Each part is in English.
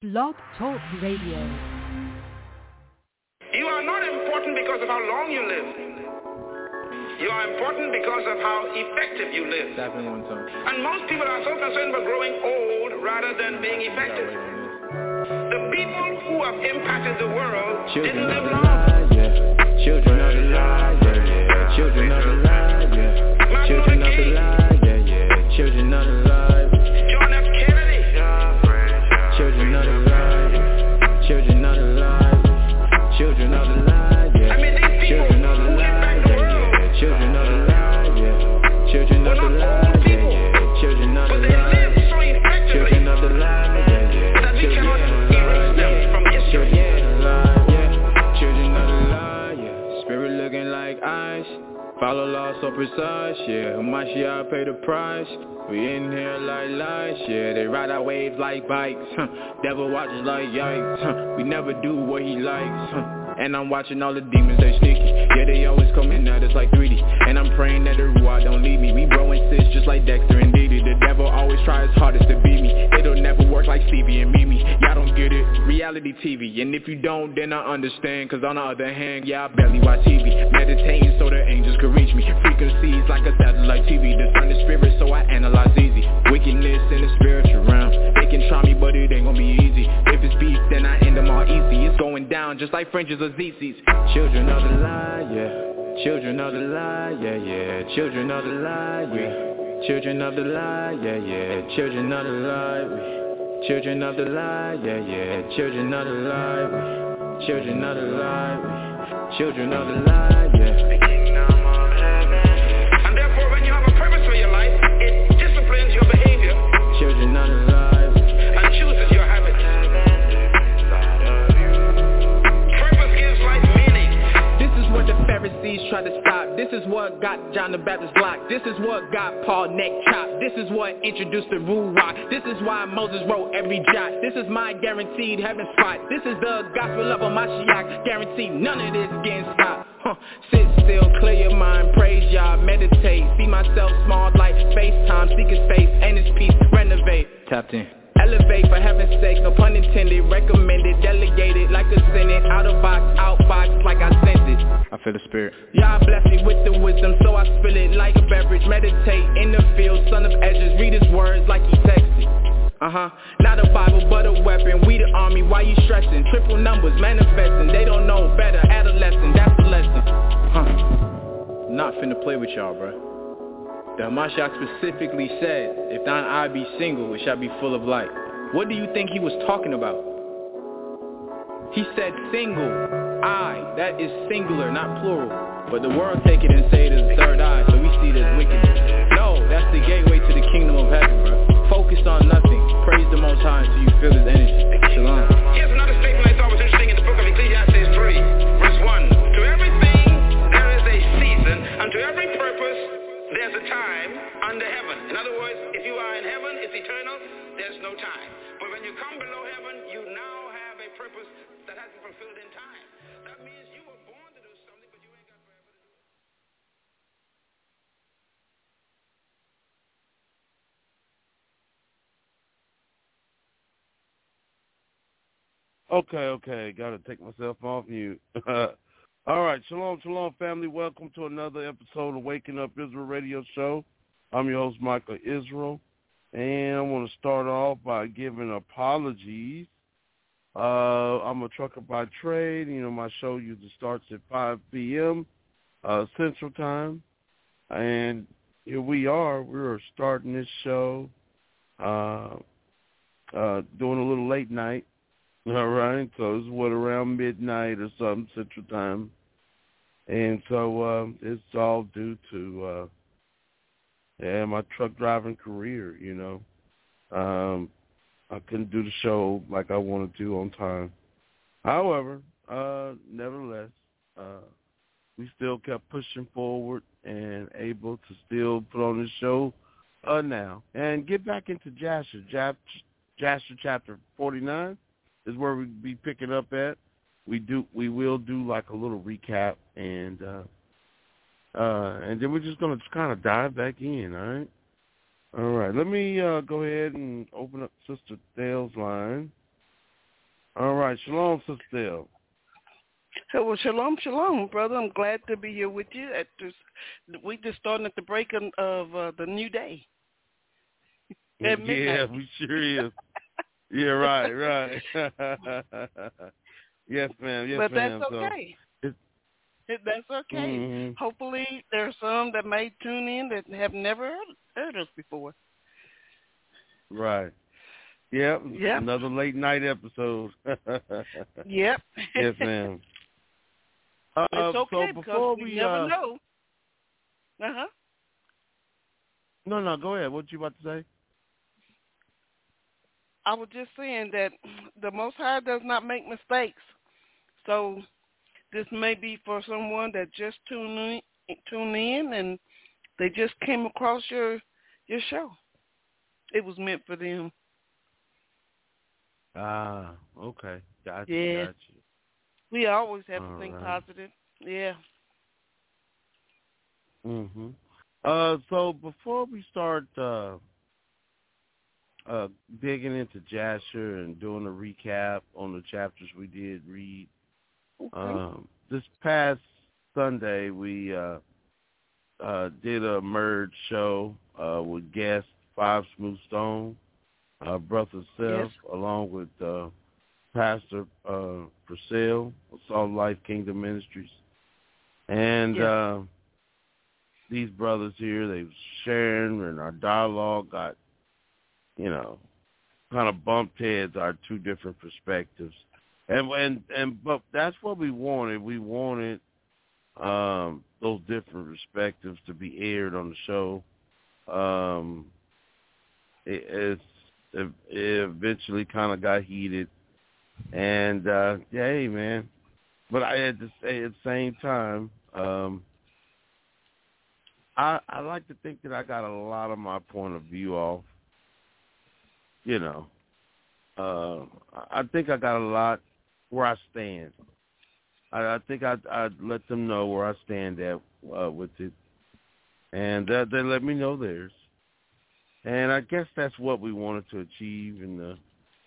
Blog Talk Radio. You are not important because of how long you live. You are important because of how effective you live. And most people are so concerned about growing old rather than being effective. The people who have impacted the world didn't live long. Children of the light, yeah. Children of the light, yeah. Children of the light, yeah. Children of the light. John F. Kennedy. Children of the light, children of the light, children of the light, yeah. I mean, these people Children of the who light, impact the world yeah. Children of the light, yeah. Children of the light, yeah. Children of the but they live light, so effectively children of the light, yeah. that we cannot erase them from history. Children of the light, yeah. Children of the light, yeah. Spirit looking like ice. Follow law so precise, yeah. Mashiach pay the price. We in here like lights, yeah. They ride our waves like bikes, Devil watches like yikes, We never do what he likes, And I'm watching all the demons, they sneaky. Yeah, they always coming at us like 3D. And I'm praying that the Ruach don't leave me. We bro and sis just like Dexter and Didi. The devil always tries hardest to beat me. It'll never work like Stevie and Mimi. Y'all don't get it, reality TV. And if you don't, then I understand. Cause on the other hand, yeah, I barely watch TV. Meditating so the angels could reach me. Frequencies like a satellite TV. Discern the spirit so I analyze easy. Wickedness in the spiritual realm. They can try me but it ain't gonna be easy. If it's beef then I end them all easy. It's going down just like French's or ZZ's. Children of the light, yeah. Children of the light, yeah, yeah. Children of the light, yeah. Children of the light, yeah, yeah. Children of the light, children of the light, yeah, yeah. Children of the light, children of the light, children of the light, yeah. And therefore, when you have a purpose for your life, it disciplines your behavior. Children of the light, and chooses your habits. Purpose gives life meaning. This is what the Pharisees try to stop. This is what got John the Baptist blocked. This is what got Paul neck chopped. This is what introduced the Ruach. This is why Moses wrote every jot. This is my guaranteed heaven spot. This is the gospel of a Mashiach. Guaranteed none of this getting stopped. Sit still, clear your mind, praise Yah, meditate. See myself small like FaceTime, seek his face and his peace, renovate. Tapped in. Elevate for heaven's sake, no pun intended. Recommended, delegated like a senate. Out of box, outbox like I sent it. I feel the spirit. Yah bless me with the wisdom, so I spill it like a beverage. Meditate in the field, son of Ezra, read his words like he texted. Not a Bible but a weapon. We the army, why you stressing? Triple numbers manifesting. They don't know better. Adolescent, that's the lesson. Not finna play with y'all, bro. The Hamashiach specifically said, if thine eye be single, it shall be full of light. What do you think he was talking about? He said single, eye. That is singular, not plural. But the world take it and say it is the third eye, so we see it as wickedness. No, that's the gateway to the kingdom of heaven, bro. Focus on nothing. Praise the Most High until you feel his energy. Shalom. Here's another statement I thought was interesting in the book of Ecclesiastes 3, verse 1. To everything there is a season, and to every purpose there's a time under heaven. In other words, if you are in heaven, it's eternal, there's no time. But when you come below heaven, you now have a purpose that has been fulfilled in time. That means you were born to do something, but you ain't got forever to do it. Okay, gotta take myself off mute. All right, shalom, family. Welcome to another episode of Waking Up Israel Radio Show. I'm your host, Michael Israel, and I want to start off by giving apologies. I'm a trucker by trade. You know, my show usually starts at 5 p.m. Central Time, and here we are. We're starting this show, doing a little late night. All right, so this is around midnight or something Central Time, and so it's all due to my truck driving career. You know, I couldn't do the show like I wanted to on time. However, nevertheless, we still kept pushing forward and able to still put on the show now and get back into Jasher. Jasher chapter 49. Is where we'll be picking up at. We will do like a little recap and then we're just gonna kind of dive back in, all right? All right, let me go ahead and open up Sister Dale's line. right. Shalom, Sister. Well, shalom, brother. I'm glad to be here with you. We just starting at the break of the new day. At midnight. Yeah, we sure is. Yeah, right. Yes, ma'am. Yes, but ma'am. That's okay. That's okay. Mm-hmm. Hopefully, there are some that may tune in that have never heard us before. Right. Yep. Another late night episode. Yep. Yes, ma'am. It's okay so because before we never know. No, go ahead. What you about to say? I was just saying that the Most High does not make mistakes. So this may be for someone that just tuned in and they just came across your show. It was meant for them. Ah, okay. Gotcha. Yeah. We always have to think positive. Yeah. Mhm. So before we start digging into Jasher and doing a recap on the chapters we did read, this past Sunday we did a merge show with guest Five Smooth Stone, Brother Self, along with Pastor Purcell of Salt Life Kingdom Ministries. And these brothers here, they was sharing, and our dialogue got, kind of bumped heads, our two different perspectives. But that's what we wanted. We wanted those different perspectives to be aired on the show. It eventually kind of got heated. And, hey, man. But I had to say at the same time, I like to think that I got a lot of my point of view off. I think I got a lot where I stand. I think I'd let them know where I stand at with it. And they let me know theirs. And I guess that's what we wanted to achieve in the,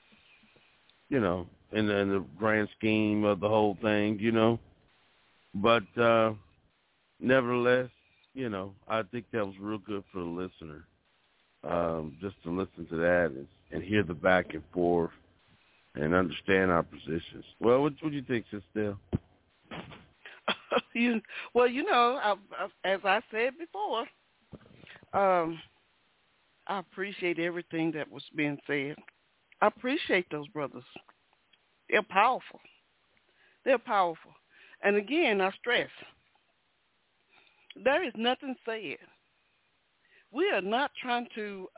in the grand scheme of the whole thing, But nevertheless, I think that was real good for the listener, just to listen to that and hear the back and forth and understand our positions. Well, what do you think, Sister? As I said before, I appreciate everything that was being said. I appreciate those brothers. They're powerful. And again, I stress, there is nothing said. We are not trying to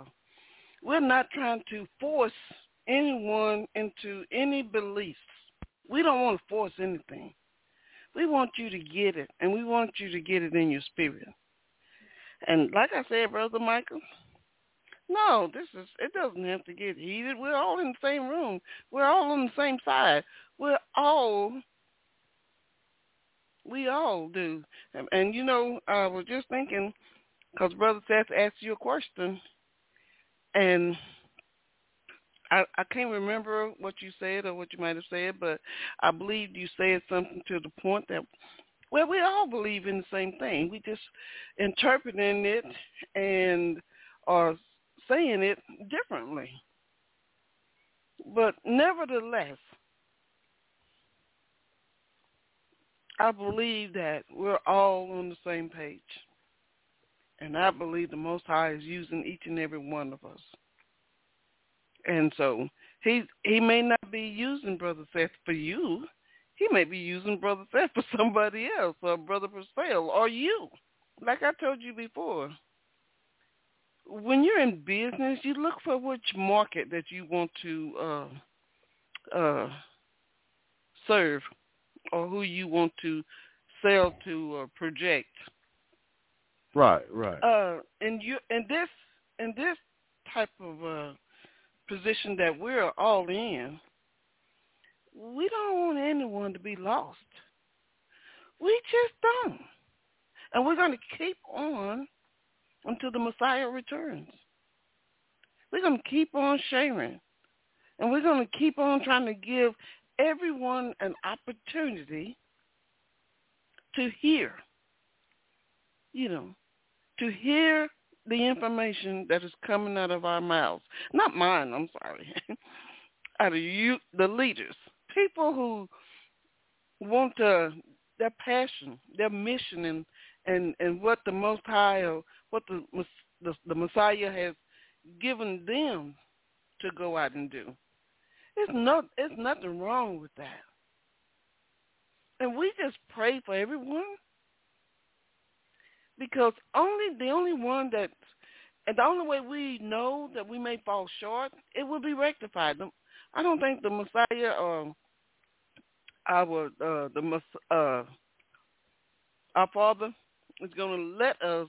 force anyone into any beliefs. We don't want to force anything. We want you to get it, and we want you to get it in your spirit. And like I said, Brother Michael, no, it doesn't have to get heated. We're all in the same room. We're all on the same side. We all do. And I was just thinking, because Brother Seth asked you a question, and I can't remember what you said or what you might have said, but I believe you said something to the point that, well, we all believe in the same thing. We just interpreting it and are saying it differently. But nevertheless, I believe that we're all on the same page. And I believe the Most High is using each and every one of us. And so he may not be using Brother Seth for you. He may be using Brother Seth for somebody else, or Brother Purcell, or you. Like I told you before, when you're in business, you look for which market that you want to serve, or who you want to sell to or project. Right. In this type of position that we're all in, we don't want anyone to be lost. We just don't. And we're going to keep on until the Messiah returns. We're going to keep on sharing. And we're going to keep on trying to give everyone an opportunity to hear, to hear the information that is coming out of our mouths. Not mine, I'm sorry. Out of you, the leaders. People who want their passion, their mission, and what the Most High, or what the Messiah has given them to go out and do. It's nothing wrong with that. And we just pray for everyone, because the only way we know that we may fall short, it will be rectified. I don't think the Messiah or our Father is going to let us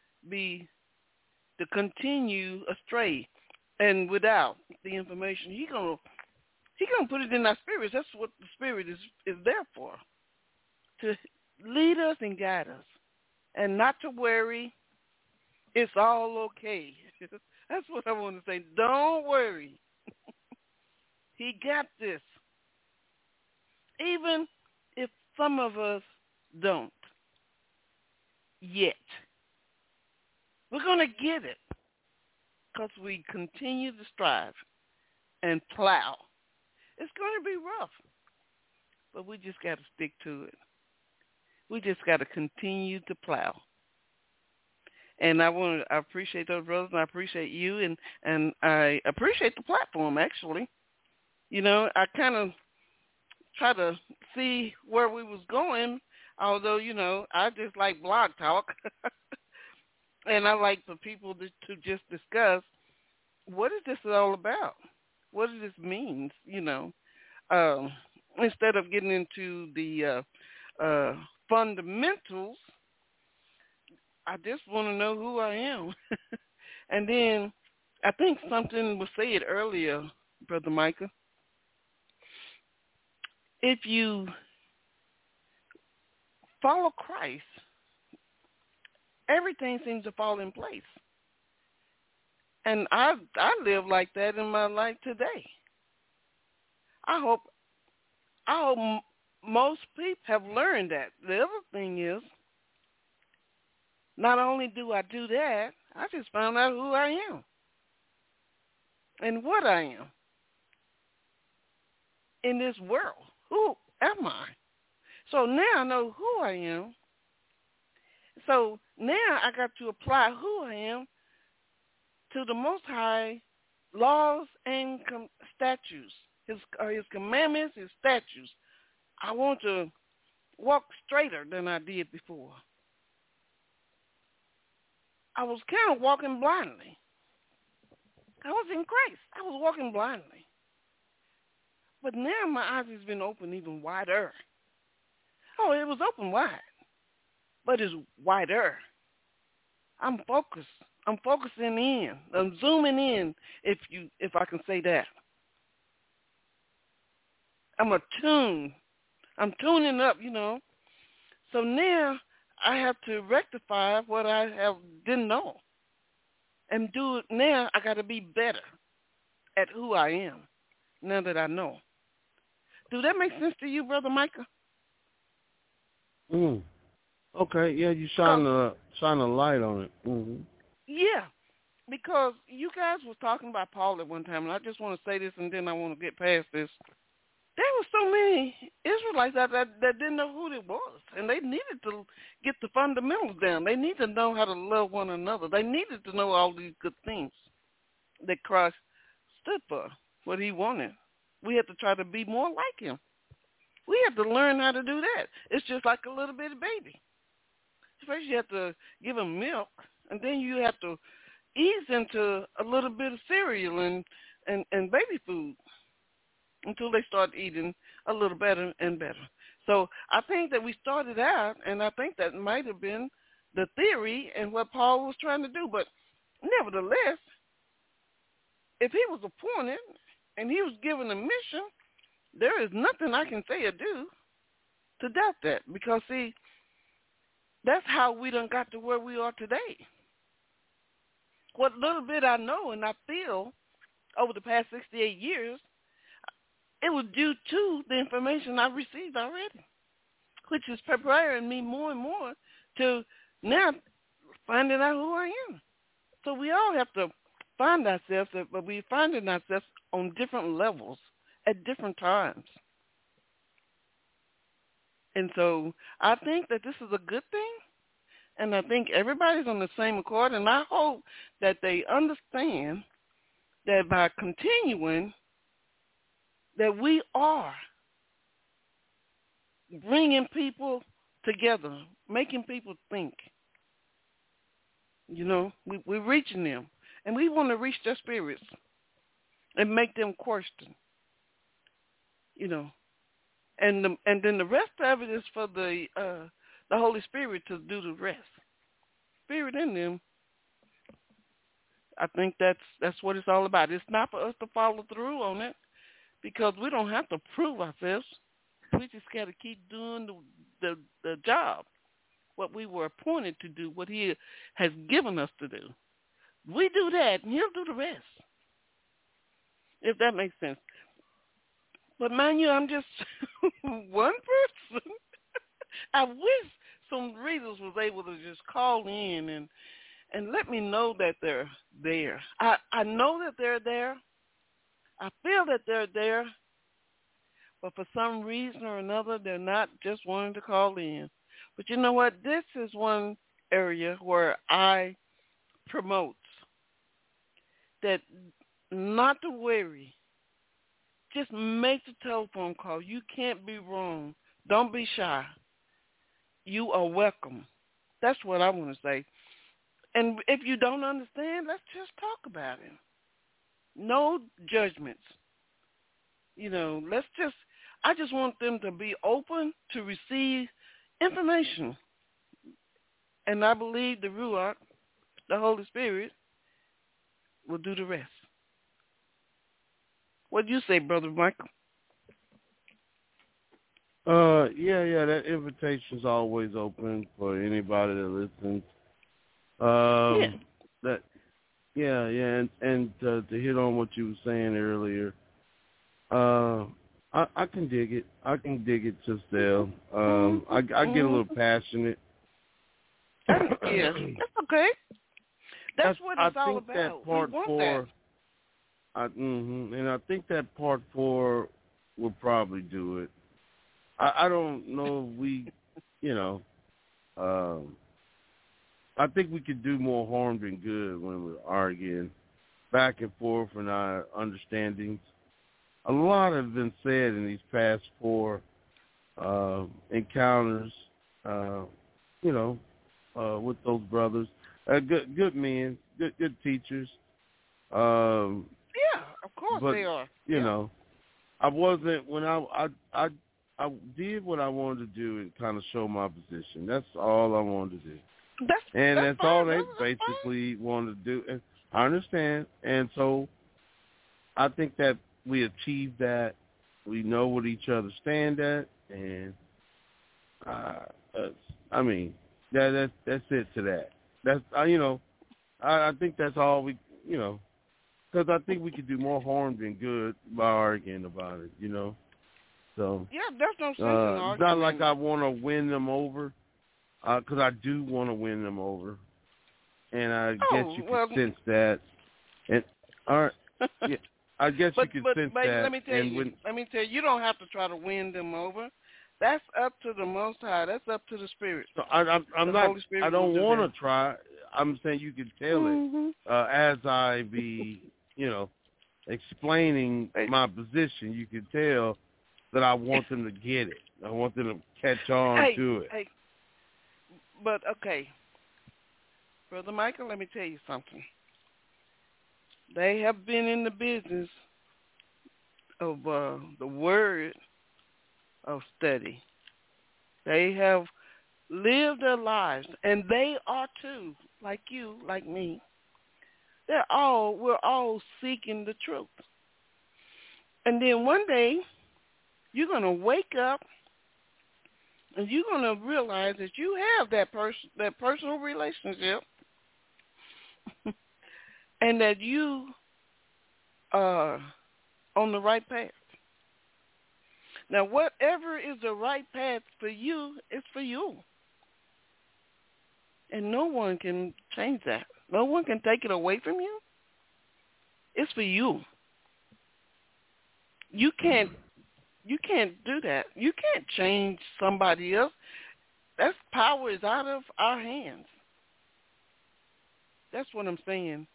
to continue astray and without the information. He's gonna put it in our spirits. That's what the Spirit is there for, to lead us and guide us, and not to worry. It's all okay. That's what I want to say. Don't worry. He got this. Even if some of us don't yet. We're going to get it, because we continue to strive and plow. It's going to be rough, but we just got to stick to it. We just got to continue to plow. And I appreciate those brothers, and I appreciate you, and I appreciate the platform, actually. I kind of try to see where we was going, although, I just like blog talk. And I like for people to just discuss, what is this all about? What does this mean, instead of getting into the fundamentals. I just want to know who I am. And then I think something was said earlier, Brother Micah. If you follow Christ, everything seems to fall in place. And I live like that in my life today. I hope most people have learned that. The other thing is, not only do I do that, I just found out who I am and what I am in this world. Who am I? So now I know who I am. So now I got to apply who I am to the Most High laws and statutes, his commandments, his statutes. I want to walk straighter than I did before. I was kind of walking blindly. I was in Christ. I was walking blindly. But now my eyes has been opened even wider. Oh, it was open wide, but it's wider. I'm focused. I'm focusing in. I'm zooming in, if I can say that. I'm attuned. I'm tuning up, So now I have to rectify what I didn't know. And do it now. I got to be better at who I am now that I know. Do that make sense to you, Brother Micah? Okay, yeah, you shine a light on it. Mm-hmm. Yeah, because you guys were talking about Paul at one time, and I just want to say this, and then I want to get past this. There were so many Israelites out there that didn't know who it was, and they needed to get the fundamentals down. They need to know how to love one another. They needed to know all these good things that Christ stood for, what he wanted. We have to try to be more like him. We have to learn how to do that. It's just like a little bitty baby. First you have to give them milk, and then you have to ease into a little bit of cereal and baby food until they start eating a little better and better. So I think that we started out, and I think that might have been the theory and what Paul was trying to do. But nevertheless, if he was appointed and he was given a mission, there is nothing I can say or do to doubt that. Because, see, that's how we done got to where we are today. What little bit I know and I feel over the past 68 years, it was due to the information I received already, which is preparing me more and more to now finding out who I am. So we all have to find ourselves, but we're finding ourselves on different levels at different times. And so I think that this is a good thing, and I think everybody's on the same accord, and I hope that they understand that by continuing, that we are bringing people together, making people think. You know, we're reaching them, and we want to reach their spirits and make them question. You know, and then the rest of it is for the Holy Spirit to do the rest. Spirit in them. I think that's what it's all about. It's not for us to follow through on it, because we don't have to prove ourselves. We just got to keep doing the job, what we were appointed to do, what he has given us to do. We do that, and he'll do the rest, if that makes sense. But mind you, I'm just one person. I wish some readers was able to just call in and let me know that they're there. I know that they're there. I feel that they're there. But for some reason or another, they're not just wanting to call in. But you know what? This is one area where I promote that not to worry. Just make the telephone call. You can't be wrong. Don't be shy. You are welcome. That's what I want to say. And if you don't understand, let's just talk about it. No judgments. You know, I just want them to be open to receive information. And I believe the Ruach, the Holy Spirit, will do the rest. What do you say, Brother Michael? Yeah, that invitation's always open for anybody that listens. And to hit on what you were saying earlier, I can dig it. I can dig it, Sistelle. I get a little passionate. Yeah, that's okay. That's what it's all about. That part we want 4, that. And I think that part 4 will probably do it. I don't know if we, I think we could do more harm than good when we're arguing back and forth in our understandings. A lot has been said in these past 4 encounters, with those brothers. Good men, good teachers. Yeah, of course but, they are. You know, I wasn't when I did what I wanted to do and kind of show my position. That's all I wanted to do. That's all they basically wanted to do. And I understand. And so I think that we achieved that. We know what each other stand at. And, that's it to that. That's, I think that's all we, because I think we could do more harm than good by arguing about it, So yeah, there's no sense in arguing. It's not like I want to win them over, because I do want to win them over, and I guess you can sense that. And all right, yeah, I guess you can sense that. Let me tell you, you don't have to try to win them over. That's up to the Most High. That's up to the Spirit. So I'm not. I don't want to try. I'm saying you can tell it as I be, explaining my position. You can tell that I want them to get it. I want them to catch on to it. Hey, but okay, Brother Michael, let me tell you something. They have been in the business of the word of study. They have lived their lives, and they are too, like you, like me. We're all seeking the truth. And then one day, you're going to wake up, and you're going to realize that you have that personal relationship, and that you are on the right path. Now, whatever is the right path for you is for you. And no one can change that. No one can take it away from you. It's for you. You can't do that. You can't change somebody else. That power is out of our hands. That's what I'm saying.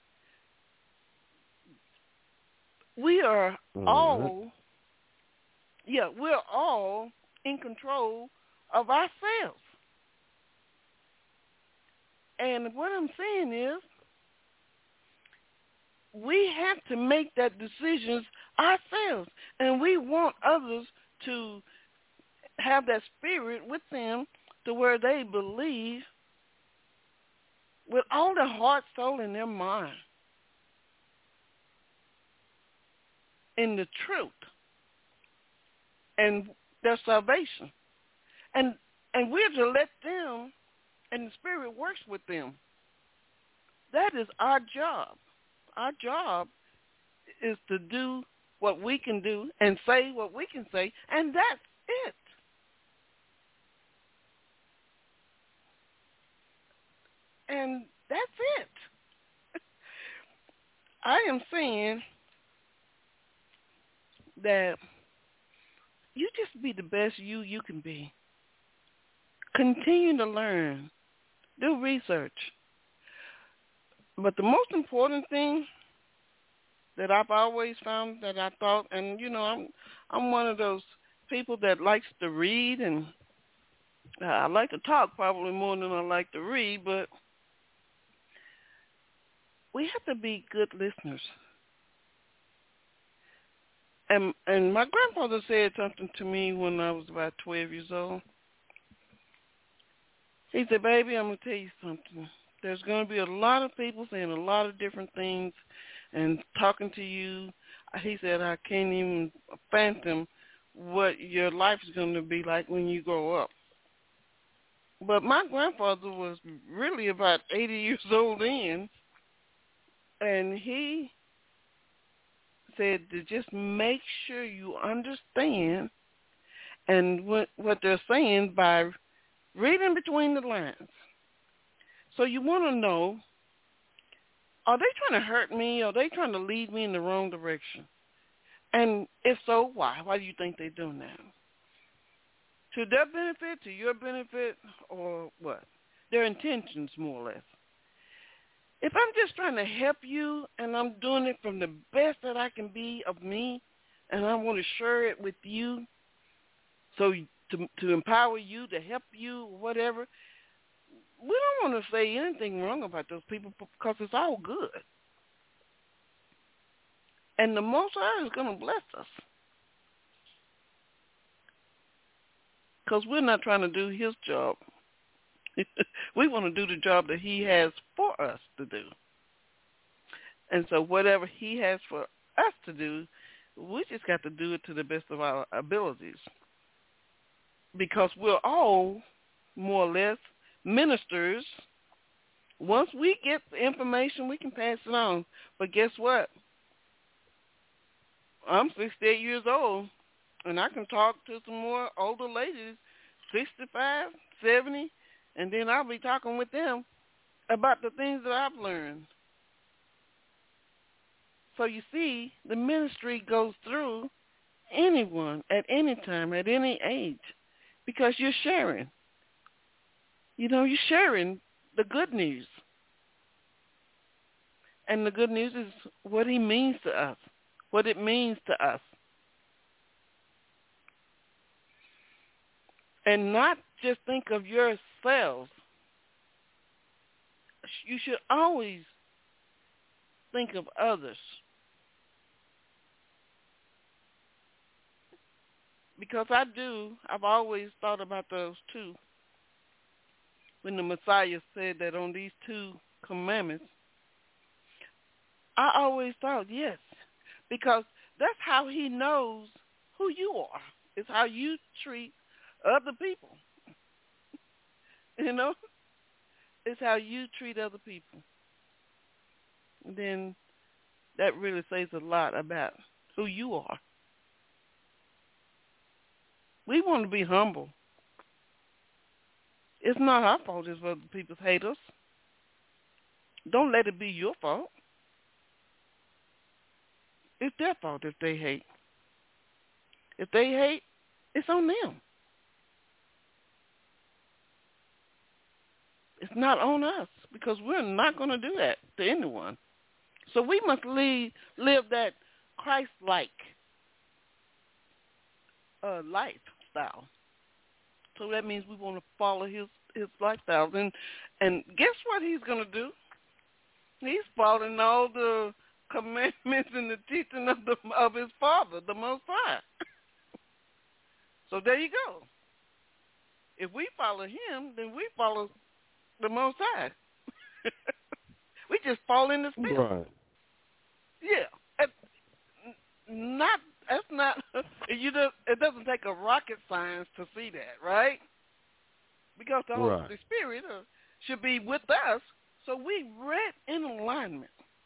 We are all we're all in control of ourselves. And what I'm saying is, we have to make that decisions ourselves. And we want others to have that spirit with them to where they believe with all their heart, soul, and their mind in the truth and their salvation. And we're to let them, and the Spirit works with them. That is our job. Our job is to do what we can do and say what we can say, and that's it. And that's it. I am saying that you just be the best you can be. Continue to learn. Do research. But the most important thing that I've always found that I thought, and I'm one of those people that likes to read, and I like to talk probably more than I like to read, but we have to be good listeners. And my grandfather said something to me when I was about 12 years old. He said, baby, I'm going to tell you something. There's going to be a lot of people saying a lot of different things and talking to you. He said, I can't even fathom what your life is going to be like when you grow up. But my grandfather was really about 80 years old then, and he said to just make sure you understand and what they're saying by reading between the lines. So you want to know, are they trying to hurt me? Are they trying to lead me in the wrong direction? And if so, why? Why do you think they're doing that? To their benefit, to your benefit, or what? Their intentions, more or less. If I'm just trying to help you and I'm doing it from the best that I can be of me, and I want to share it with you, so to empower you, to help you, whatever, we don't want to say anything wrong about those people because it's all good. And the Most High is going to bless us. Because we're not trying to do his job. We want to do the job that he has for us to do. And so whatever he has for us to do, we just got to do it to the best of our abilities. Because we're all, more or less, ministers. Once we get the information, we can pass it on. But guess what? I'm 68 years old, and I can talk to some more older ladies, 65, 70, and then I'll be talking with them about the things that I've learned. So you see, the ministry goes through anyone at any time, at any age, because you're sharing. You're sharing the good news. And the good news is what he means to us, what it means to us. And not just think of yourselves. You should always think of others. Because I've always thought about those two. When the Messiah said that on these 2 commandments, I always thought, yes, because that's how he knows who you are. It's how you treat other people. It's how you treat other people. And then that really says a lot about who you are. We want to be humble. It's not our fault if other people hate us. Don't let it be your fault. It's their fault if they hate. If they hate, it's on them. It's not on us because we're not going to do that to anyone. So we must live that Christ-like lifestyle. So that means we want to follow his lifestyle. And guess what he's going to do? He's following all the commandments and the teaching of his Father, the Most High. So there you go. If we follow him, then we follow the Most High. We just fall in the spirit. Right. Yeah. It doesn't take a rocket science to see that, right? Because the Holy Spirit should be with us, so we read in alignment.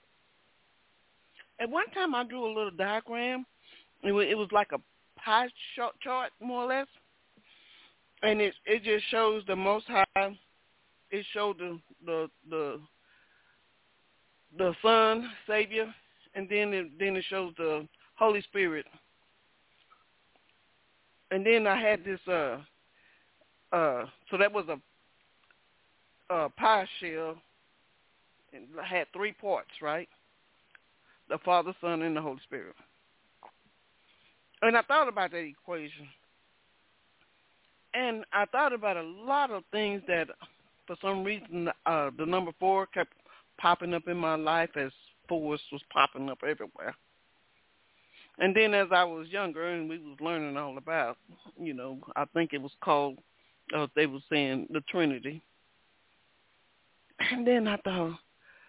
At one time I drew a little diagram. It was like a pie chart, more or less. And it just shows the Most High. It showed the Son, Savior, and then it shows the Holy Spirit. And then I had this so that was a pie shell, and I had 3 parts, right? The Father, Son, and the Holy Spirit. And I thought about that equation. And I thought about a lot of things that, for some reason, the number 4 kept popping up in my life as force was popping up everywhere. And then as I was younger and we was learning all about, I think it was called, they were saying the Trinity. And then I thought,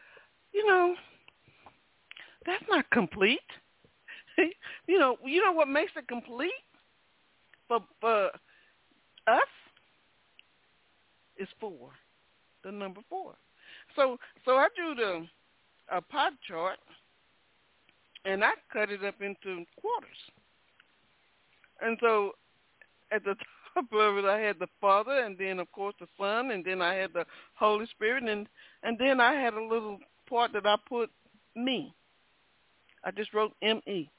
that's not complete. You know what makes it complete for us is 4, the number 4. So I drew a pie chart, and I cut it up into quarters. And so at the top of it, I had the Father, and then, of course, the Son, and then I had the Holy Spirit, and then I had a little part that I put me. I just wrote M-E.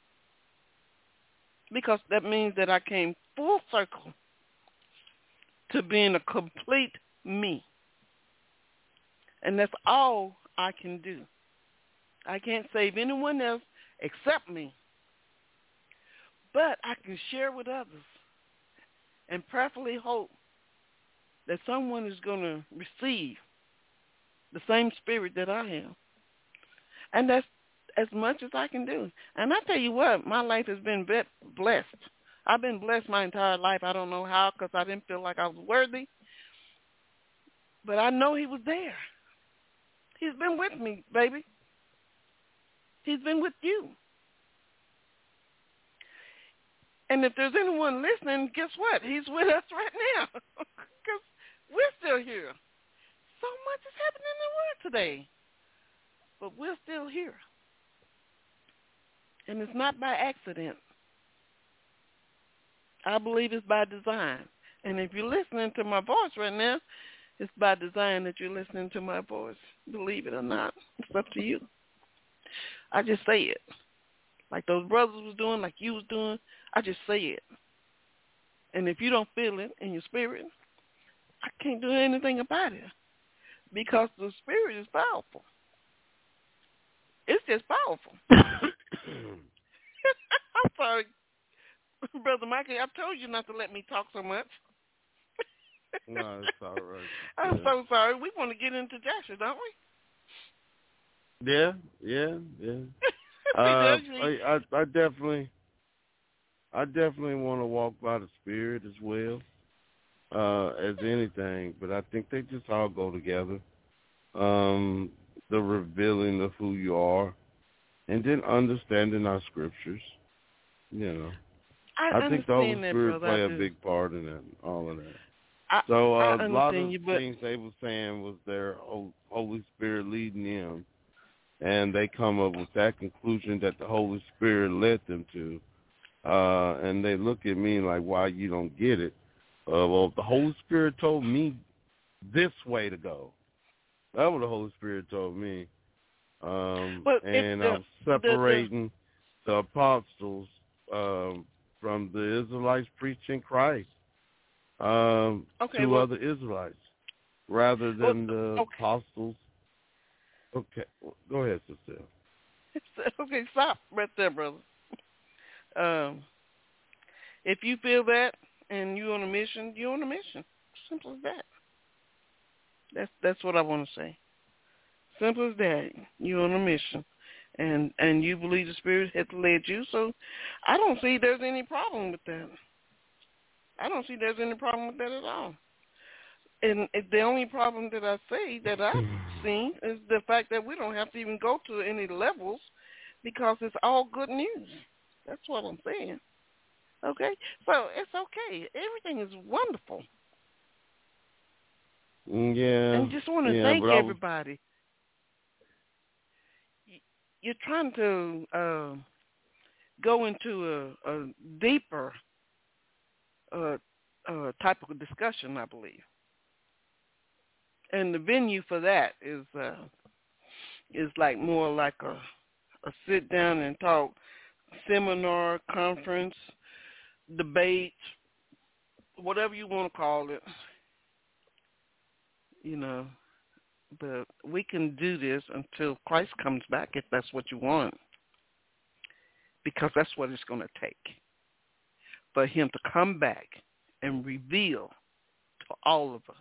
Because that means that I came full circle to being a complete me. And that's all I can do. I can't save anyone else except me. But I can share with others and prayerfully hope that someone is going to receive the same spirit that I have. And that's as much as I can do. And I tell you what, my life has been blessed. I've been blessed my entire life. I don't know how, because I didn't feel like I was worthy. But I know he was there. He's been with me, baby. He's been with you. And if there's anyone listening, guess what? He's with us right now. Because we're still here. So much is happening in the world today. But we're still here. And it's not by accident. I believe it's by design. And if you're listening to my voice right now, it's by design that you're listening to my voice. Believe it or not, it's up to you. I just say it. Like those brothers was doing, like you was doing, I just say it. And if you don't feel it in your spirit, I can't do anything about it. Because the spirit is powerful. It's just powerful. I'm sorry, Brother Mikey. I told you not to let me talk so much. No, it's all right. I'm so sorry. We want to get into Joshua, don't we? Yeah. I definitely want to walk by the Spirit as well as anything, but I think they just all go together. The revealing of who you are, and then understanding our scriptures. I think the Holy Spirit play a big part in that, all of that. A lot of things they were saying was their Holy Spirit leading them, and they come up with that conclusion that the Holy Spirit led them to. and they look at me like, why you don't get it? Well, the Holy Spirit told me this way to go. That's what the Holy Spirit told me. And I'm separating the apostles from the Israelites preaching Christ to other Israelites rather than the apostles. Okay, go ahead, Sister. Okay, stop right there, brother. If you feel that and you're on a mission, you're on a mission. Simple as that. That's what I want to say. Simple as that. You're on a mission. And you believe the Spirit has led you, so I don't see there's any problem with that. I don't see there's any problem with that at all. And the only problem that I say that I've seen is the fact that we don't have to even go to any levels because it's all good news. That's what I'm saying. Okay? So it's okay. Everything is wonderful. Yeah. And just want to thank everybody. You're trying to go into a deeper type of discussion, I believe. And the venue for that is like more like a sit down and talk seminar, conference, debate, whatever you want to call it. You know, but we can do this until Christ comes back if that's what you want, because that's what it's going to take for him to come back and reveal to all of us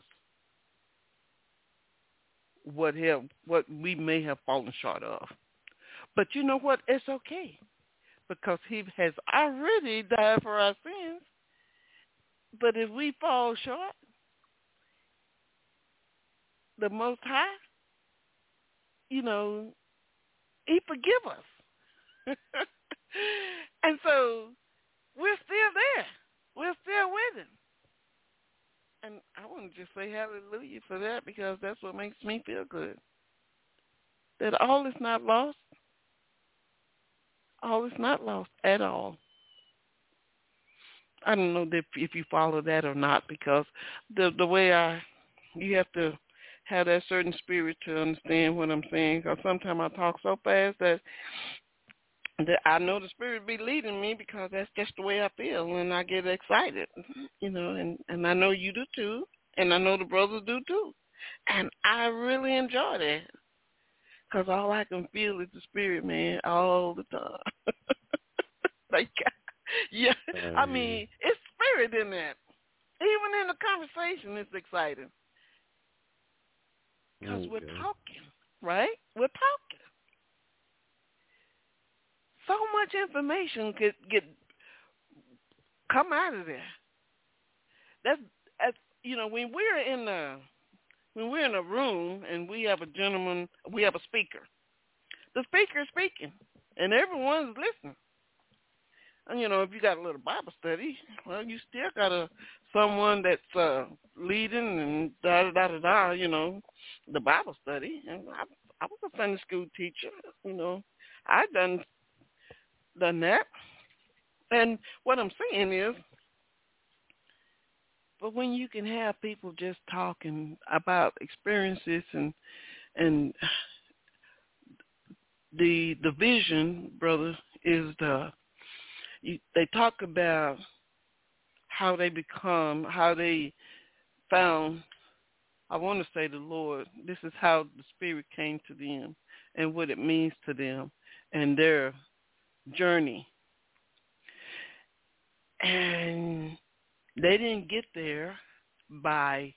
what we may have fallen short of. But you know what? It's okay, because he has already died for our sins. But if we fall short, the Most High, you know, he forgive us. And so we're still there. We're still with him. And I want to just say hallelujah for that, because that's what makes me feel good. That all is not lost. All is not lost at all. I don't know if you follow that or not, because the way you have to have that certain spirit to understand what I'm saying, because sometimes I talk so fast that I know the Spirit be leading me, because that's just the way I feel, and I get excited, you know, and I know you do too, and I know the brothers do too, and I really enjoy that, because all I can feel is the Spirit, man, all the time. Like, yeah, I mean, it's Spirit in that. Even in the conversation, it's exciting, because we're talking, right? We're talking. So much information could come out of there. That's you know, when we're in a room and we have a speaker. The speaker is speaking, and everyone's listening. And you know, if you got a little Bible study, well, you still got someone that's leading and da. You know, the Bible study. And I was a Sunday school teacher. You know, I done that. And what I'm saying is, but when you can have people just talking about experiences and the vision, brother, is they talk about how they found, I want to say, the Lord. This is how the Spirit came to them and what it means to them and their journey. And they didn't get there by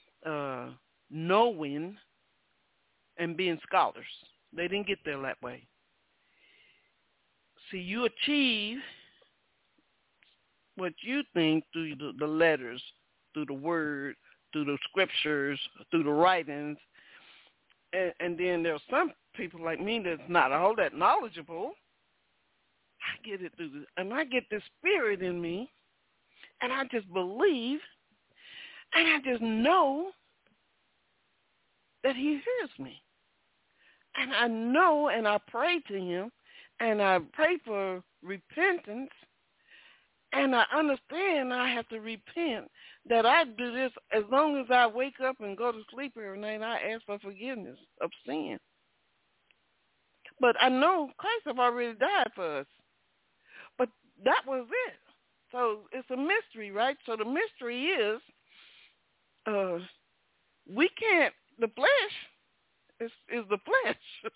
knowing and being scholars. They didn't get there that way. See, you achieve what you think through the letters, through the word, through the scriptures, through the writings. And then there are some people like me that's not all that knowledgeable. I get it and I get this Spirit in me, and I just believe, and I just know that he hears me. And I know, and I pray to him, and I pray for repentance, And I understand I have to repent that I do this as long as I wake up and go to sleep every night. I ask for forgiveness of sin. But I know Christ have already died for us. But that was it. So it's a mystery, right? So the mystery is we can't, the flesh is the flesh.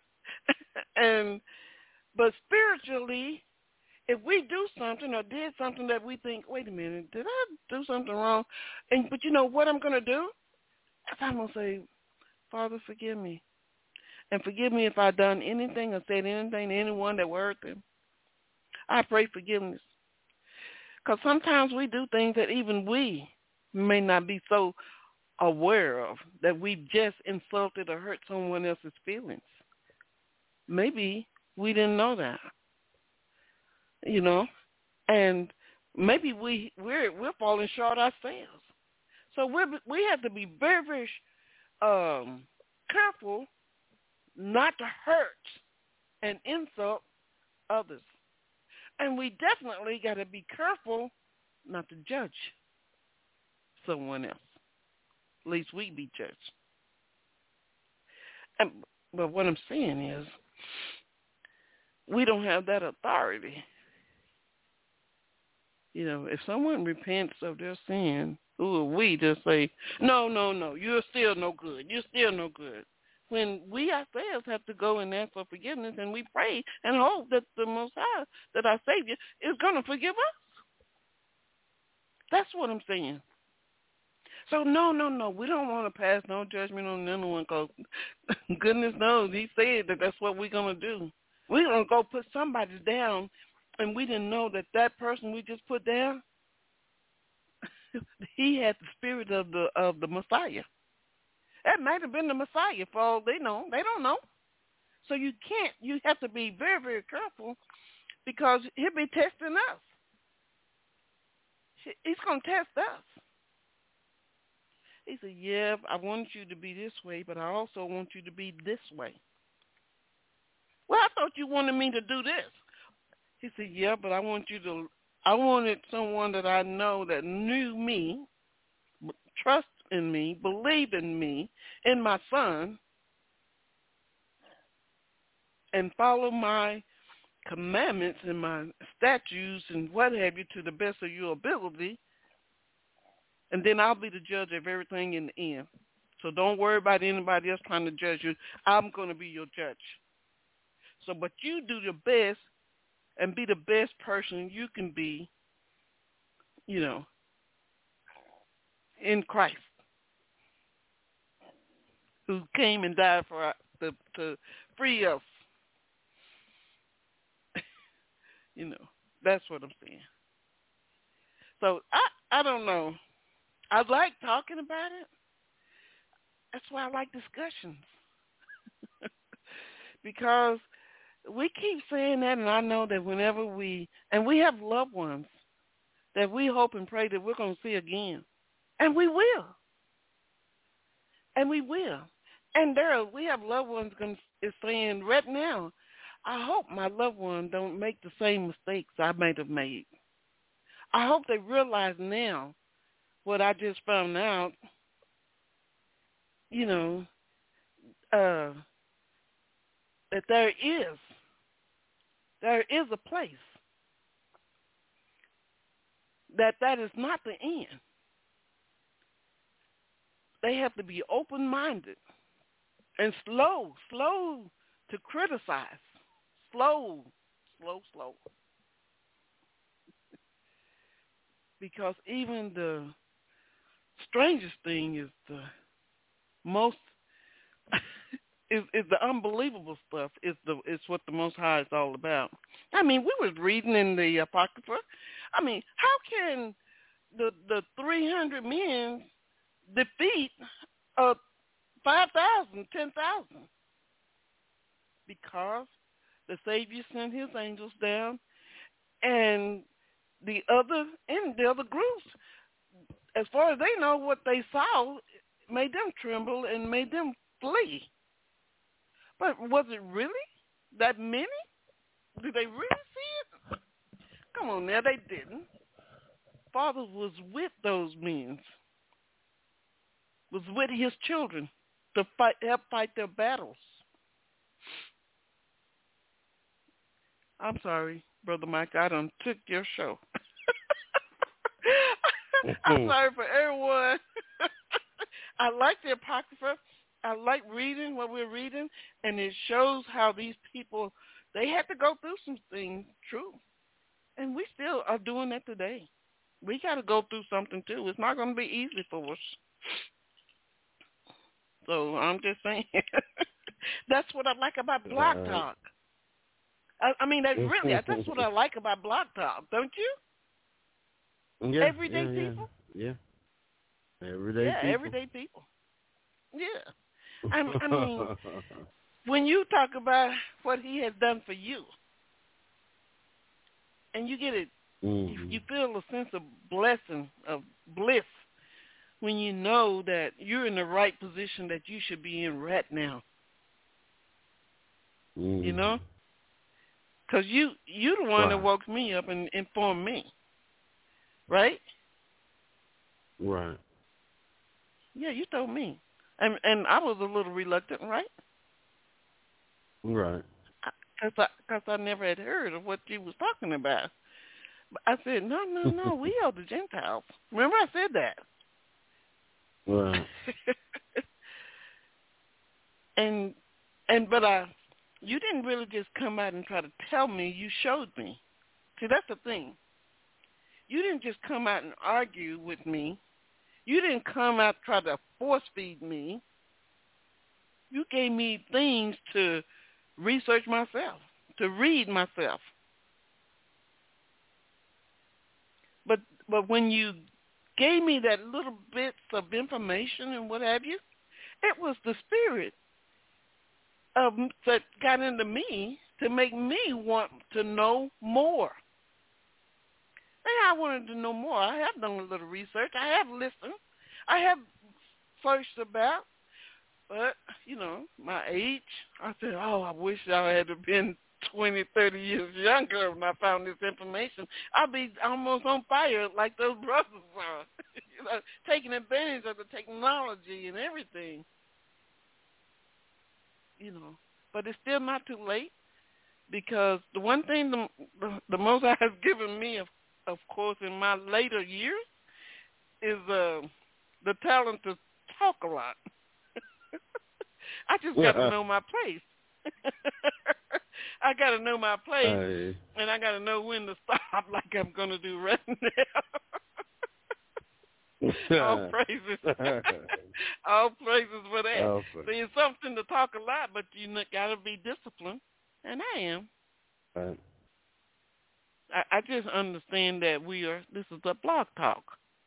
But spiritually, if we do something or did something that we think, wait a minute, did I do something wrong? But you know what I'm going to do? I'm going to say, Father, forgive me. And forgive me if I've done anything or said anything to anyone that hurt them. I pray forgiveness. Because sometimes we do things that even we may not be so aware of, that we've just insulted or hurt someone else's feelings. Maybe we didn't know that. You know, and maybe we're falling short ourselves. So we have to be very, very careful not to hurt and insult others. And we definitely got to be careful not to judge someone else. At least we be judged. But what I'm saying is we don't have that authority. You know, if someone repents of their sin, who are we to say, no, you're still no good. You're still no good. When we ourselves have to go and ask for forgiveness, and we pray and hope that the Most High, that our Savior, is going to forgive us. That's what I'm saying. So no, we don't want to pass no judgment on anyone, because goodness knows He said that that's what we're going to do. We're going to go put somebody down, and we didn't know that person we just put down, he had the spirit of the Messiah. That might have been the Messiah for all they know. They don't know. So you have to be very, very careful, because he'll be testing us. He's going to test us. He said, yeah, I want you to be this way, but I also want you to be this way. Well, I thought you wanted me to do this. He said, yeah, but I wanted someone that I know that knew me, trust in me, believe in me, in my Son, and follow my commandments and my statutes and what have you to the best of your ability, and then I'll be the judge of everything in the end. So don't worry about anybody else trying to judge you. I'm going to be your judge. So, but you do your best and be the best person you can be, you know, in Christ, who came and died for us to free us. You know, that's what I'm saying. So I don't know. I like talking about it. That's why I like discussions. Because we keep saying that, and I know that whenever we have loved ones that we hope and pray that we're going to see again. And we will. And we will. And we have loved ones is saying right now, I hope my loved one don't make the same mistakes I might have made. I hope they realize now what I just found out, you know, that there is a place, that is not the end. They have to be open-minded and slow to criticize. Slow. Because even the strangest thing is the most is the unbelievable stuff. Is what the Most High is all about. I mean, we was reading in the Apocrypha. I mean, how can the 300 men defeat 5,000, 10,000? Because the Savior sent his angels down, and the other groups, as far as they know, what they saw made them tremble and made them flee. But was it really that many? Did they really see it? Come on now, they didn't. Father was with those men, was with his children to help fight their battles. I'm sorry, Brother Mike, I done took your show. I'm sorry for everyone. I like the Apocrypha. I like reading what we're reading, and it shows how these people, they had to go through some things, true. And we still are doing that today. We got to go through something, too. It's not going to be easy for us. So I'm just saying, that's what I like about Block Talk. I mean, that's what I like about Block Talk, don't you? Yeah, everyday people. Yeah. Everyday people. Everyday people. Yeah. I mean, when you talk about what he has done for you, and you get it, you feel a sense of blessing, of bliss, when you know that you're in the right position that you should be in right now. You know? Because you the one that woke me up and informed me. Right? Right. Yeah, you told me. And I was a little reluctant, right? Right. Because I never had heard of what you was talking about. But I said, no, we are the Gentiles. Remember I said that? Right. But you didn't really just come out and try to tell me. You showed me. See, that's the thing. You didn't just come out and argue with me. You didn't come out and try to force feed me. You gave me things to research myself, to read myself. But when you gave me that little bits of information and what have you, it was the spirit that got into me to make me want to know more. And I wanted to know more. I have done a little research. I have listened. I have searched about. But, my age, I said, I wish I had been 20, 30 years younger when I found this information. I'd be almost on fire like those brothers are, taking advantage of the technology and everything. But it's still not too late, because the one thing the Most High has given me, of course, in my later years, is the talent to talk a lot. I just got to know my place. I got to know my place, and I got to know when to stop, like I'm going to do right now. All praises. All praises for that. So it's something to talk a lot, but you got to be disciplined, and I am. Right. I just understand that this is a Blog Talk.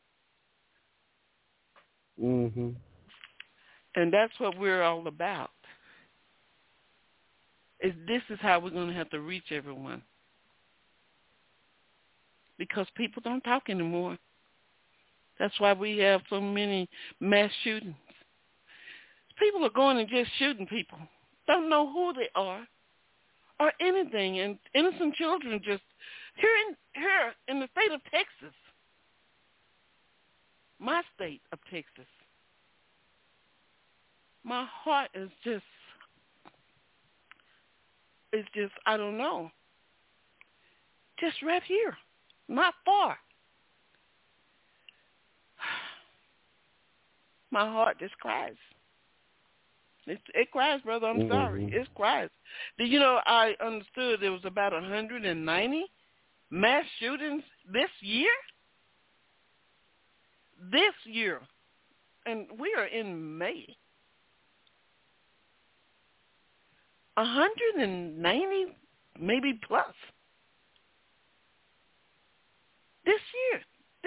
Mm-hmm. And that's what we're all about. This is how we're going to have to reach everyone. Because people don't talk anymore. That's why we have so many mass shootings. People are going and just shooting people. Don't know who they are or anything. And innocent children just here in the state of Texas, my state of Texas, my heart is just, I don't know, just right here, not far. My heart just cries. It cries, brother. I'm sorry. It cries. I understood there was about 190 mass shootings this year. This year. And we are in May. 190, maybe plus. This year.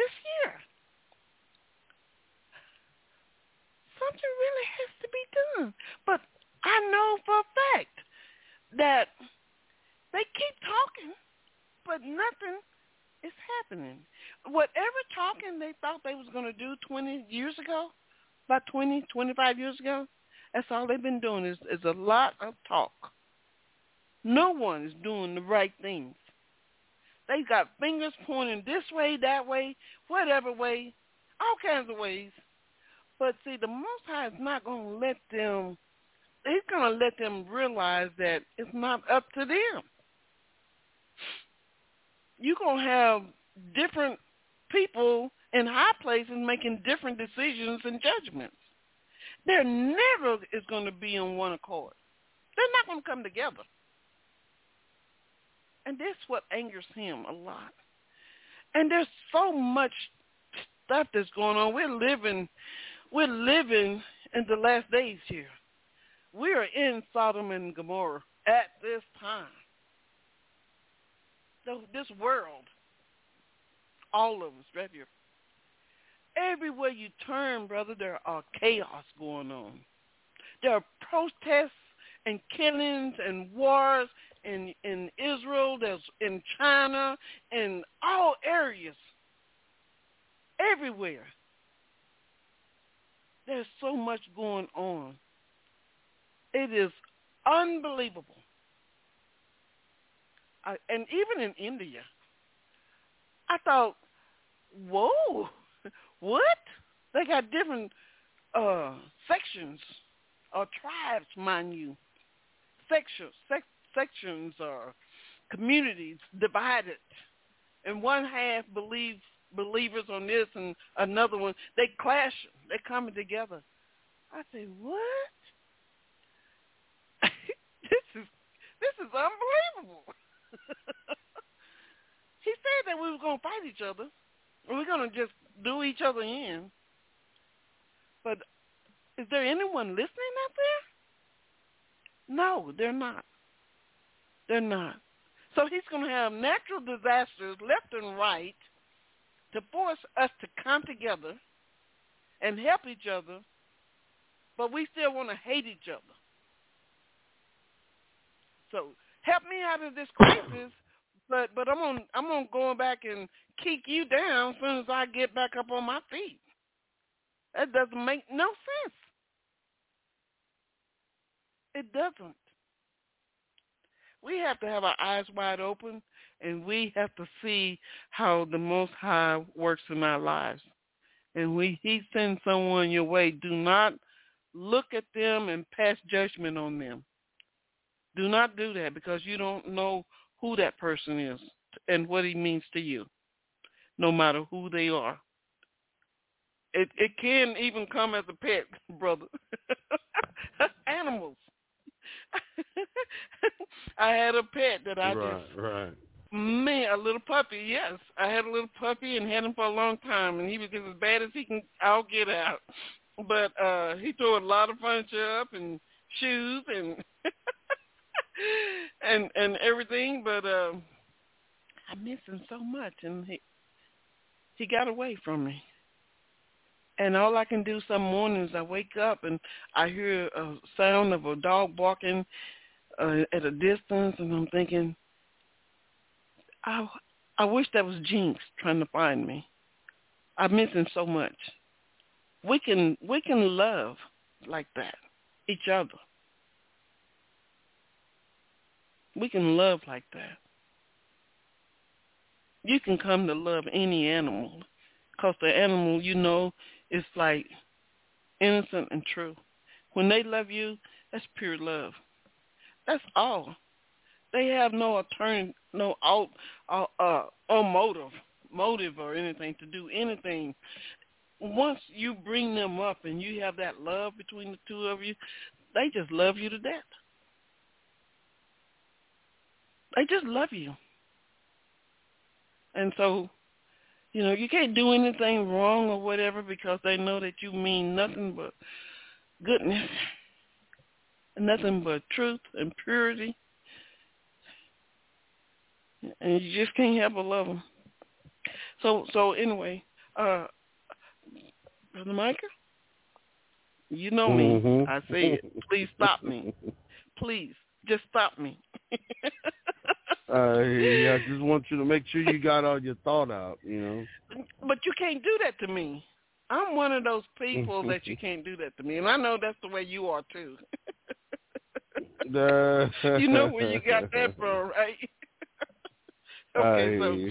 Something really has to be done. But I know for a fact that they keep talking, but nothing is happening. Whatever talking they thought they was going to do 20 years ago, about 20, 25 years ago, that's all they've been doing is a lot of talk. No one is doing the right things. They got fingers pointing this way, that way, whatever way, all kinds of ways. But see, the Most High is not going to let them, he's going to let them realize that it's not up to them. You're going to have different people in high places making different decisions and judgments. There never is going to be on one accord. They're not going to come together. And that's what angers him a lot. And there's so much stuff that's going on. We're living in the last days here. We are in Sodom and Gomorrah at this time. So this world, all of us right here. Everywhere you turn, brother, there are chaos going on. There are protests and killings and wars in Israel, there's in China, in all areas, everywhere. There's so much going on. It is unbelievable. And even in India, I thought, whoa, what? They got different sections or tribes, mind you. Sections or communities divided. And one half believers on this and another one, they clash. They're coming together. I say, what? This is unbelievable. He said that we were going to fight each other. We're going to just do each other in. But is there anyone listening out there? No, they're not. They're not. So he's going to have natural disasters left and right to force us to come together and help each other, but we still want to hate each other. So help me out of this crisis, but I'm gonna go back and kick you down as soon as I get back up on my feet. That doesn't make no sense. It doesn't. We have to have our eyes wide open, and we have to see how the Most High works in our lives. And when he sends someone your way, do not look at them and pass judgment on them. Do not do that, because you don't know who that person is and what he means to you, no matter who they are. It can even come as a pet, brother. Animals. I had a pet that I a little puppy, yes. I had a little puppy and had him for a long time, and he was as bad as he can all get out. But he tore a lot of furniture up and shoes and and everything, but I miss him so much, and he got away from me. And all I can do some mornings, I wake up and I hear a sound of a dog barking at a distance, and I'm thinking, I wish that was Jinx trying to find me. I miss him so much. We can love like that, each other. We can love like that. You can come to love any animal, because the animal, is like innocent and true. When they love you, that's pure love. That's all. They have no motive or anything to do anything. Once you bring them up and you have that love between the two of you, they just love you to death. They just love you. And so, you can't do anything wrong or whatever, because they know that you mean nothing but goodness, nothing but truth and purity. And you just can't help but love them. So anyway, Brother Micah, you know me. Mm-hmm. I say it. Please stop me. Please, just stop me. I just want you to make sure you got all your thought out, But you can't do that to me. I'm one of those people that you can't do that to me, and I know that's the way you are too. You know where you got that from, right? Okay,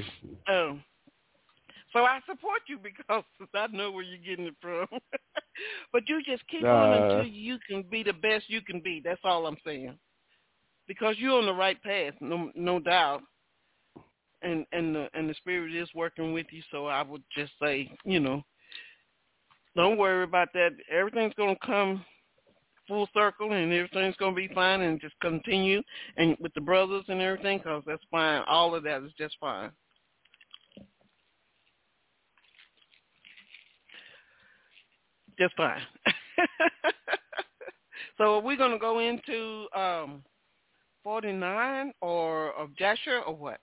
so I support you because I know where you're getting it from. But you just keep on until you can be the best you can be. That's all I'm saying. Because you're on the right path, no doubt. And the Spirit is working with you, so I would just say, don't worry about that. Everything's going to come full circle, and everything's going to be fine, and just continue and with the brothers and everything, because that's fine. All of that is just fine. Just fine. So are we going to go into 49 or of Jasher or what?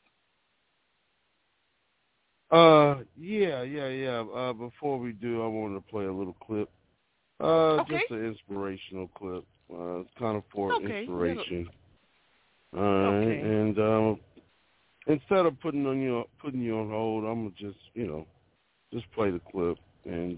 Yeah. Before we do, I wanted to play a little clip. Just an inspirational clip. It's kind of for inspiration. And instead of putting you on hold, I'm gonna just play the clip. And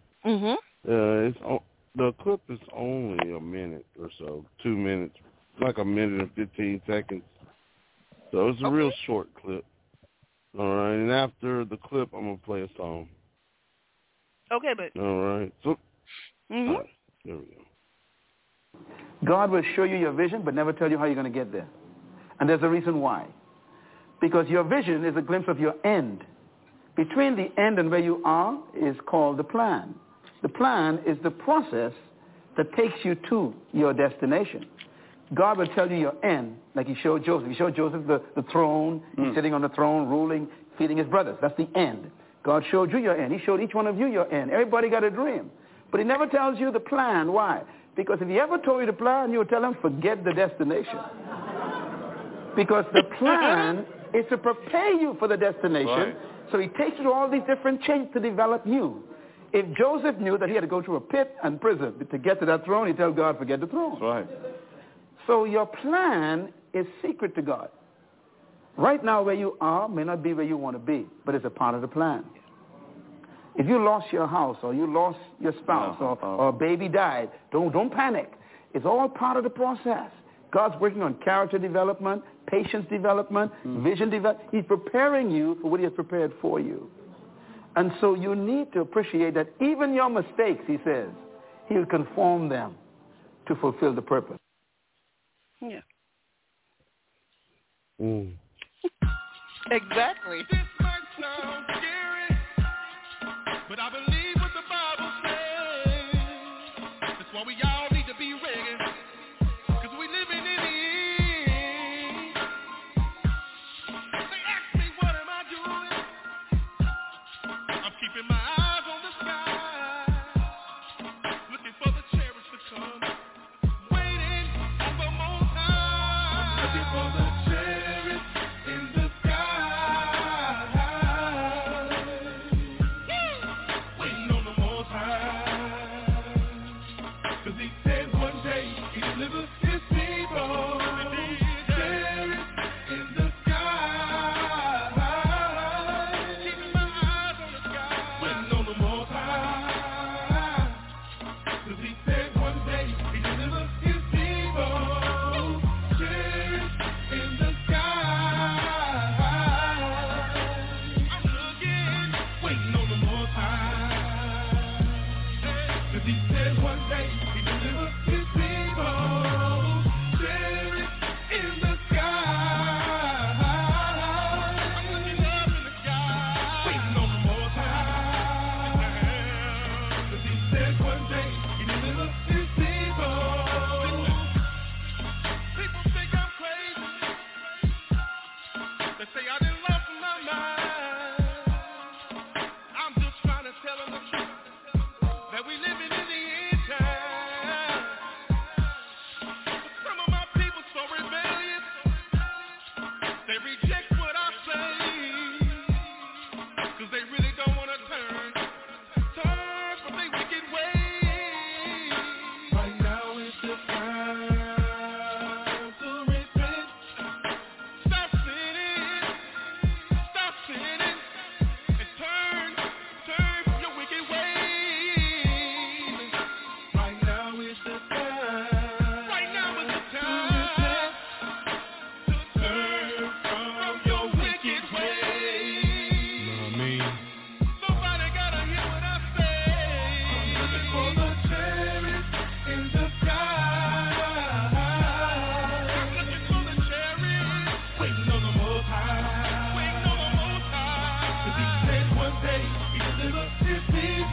the clip is only a minute or so, 2 minutes, like a minute and 15 seconds. So it's a real short clip. All right, and after the clip, I'm going to play a song. Okay, but... All right. So, all right, there we go. God will show you your vision, but never tell you how you're going to get there. And there's a reason why. Because your vision is a glimpse of your end. Between the end and where you are is called the plan. The plan is the process that takes you to your destination. God will tell you your end, like he showed Joseph. He showed Joseph the throne. He's sitting on the throne, ruling, feeding his brothers. That's the end. God showed you your end. He showed each one of you your end. Everybody got a dream. But he never tells you the plan. Why? Because if he ever told you the plan, you would tell him, forget the destination. Because the plan is to prepare you for the destination. Right. So he takes you to all these different chains to develop you. If Joseph knew that he had to go through a pit and prison to get to that throne, he'd tell God, forget the throne. That's right. So your plan is secret to God. Right now where you are may not be where you want to be, but it's a part of the plan. If you lost your house or you lost your spouse or a baby died, don't panic. It's all part of the process. God's working on character development, patience development, vision development. He's preparing you for what he has prepared for you. And so you need to appreciate that even your mistakes, he says, he'll conform them to fulfill the purpose. Yeah. Exactly. This might sound scary, but I believe what the Bible says. That's why we all need to be ready, because we living in the end. They ask me, what am I doing? I'm keeping my eyes on the sky, looking for the chariots to come.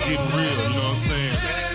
getting real, you know what I'm saying?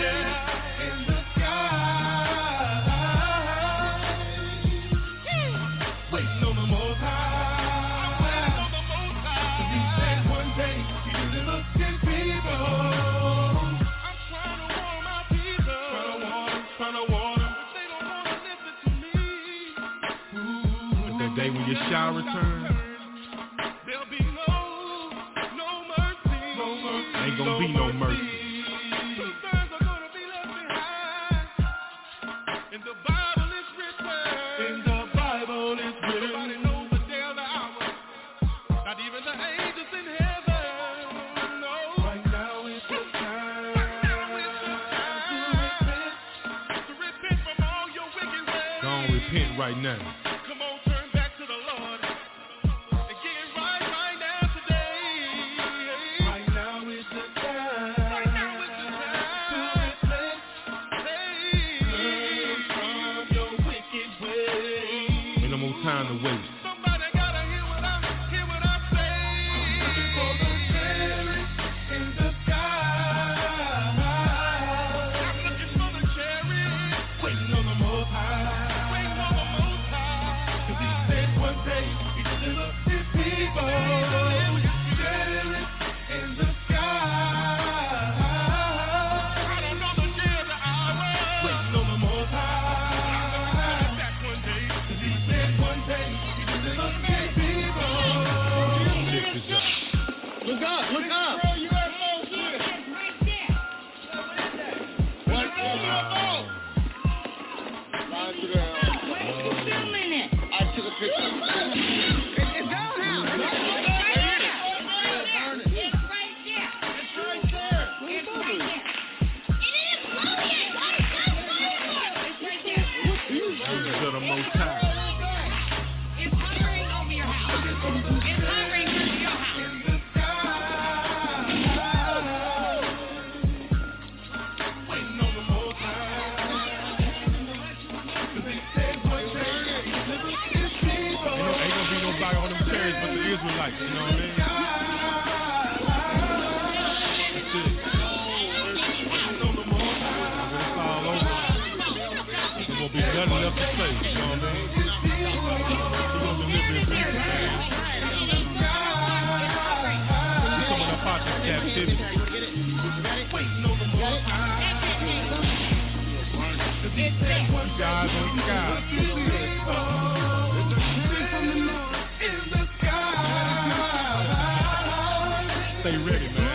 Day when your shower returns, there'll be no mercy. Ain't gonna be no mercy. Two thirds are gonna be left behind. In the Bible it's written. Nobody knows the day or the hour. Not even the angels in heaven. No. Right now is the time. To repent from all your wicked ways. Go on, repent right now. Time to waste. Somebody gotta hear what I say. I'm looking for the cherry in the sky. I'm looking for the cherry, waiting on the Most High. 'Cause He said one day He deliver His people. Cherry in the sky. I don't know the day or the hour. Waiting on the Most High. Look up! Look up! What? I took a picture. It's gone now. It's right there. It's right there. It's right there. It's right there. It is moving. It's right there. Angels of the Most High. It's hovering over your house. It's hovering over your house. But the Israelites, you know what I mean? That's it. When it's all over, there won't be nothing left to say, you know what I mean? We're going to deliver His people, man. We're coming up out of captivity. You guys on the sky. Stay ready, man. Stay ready.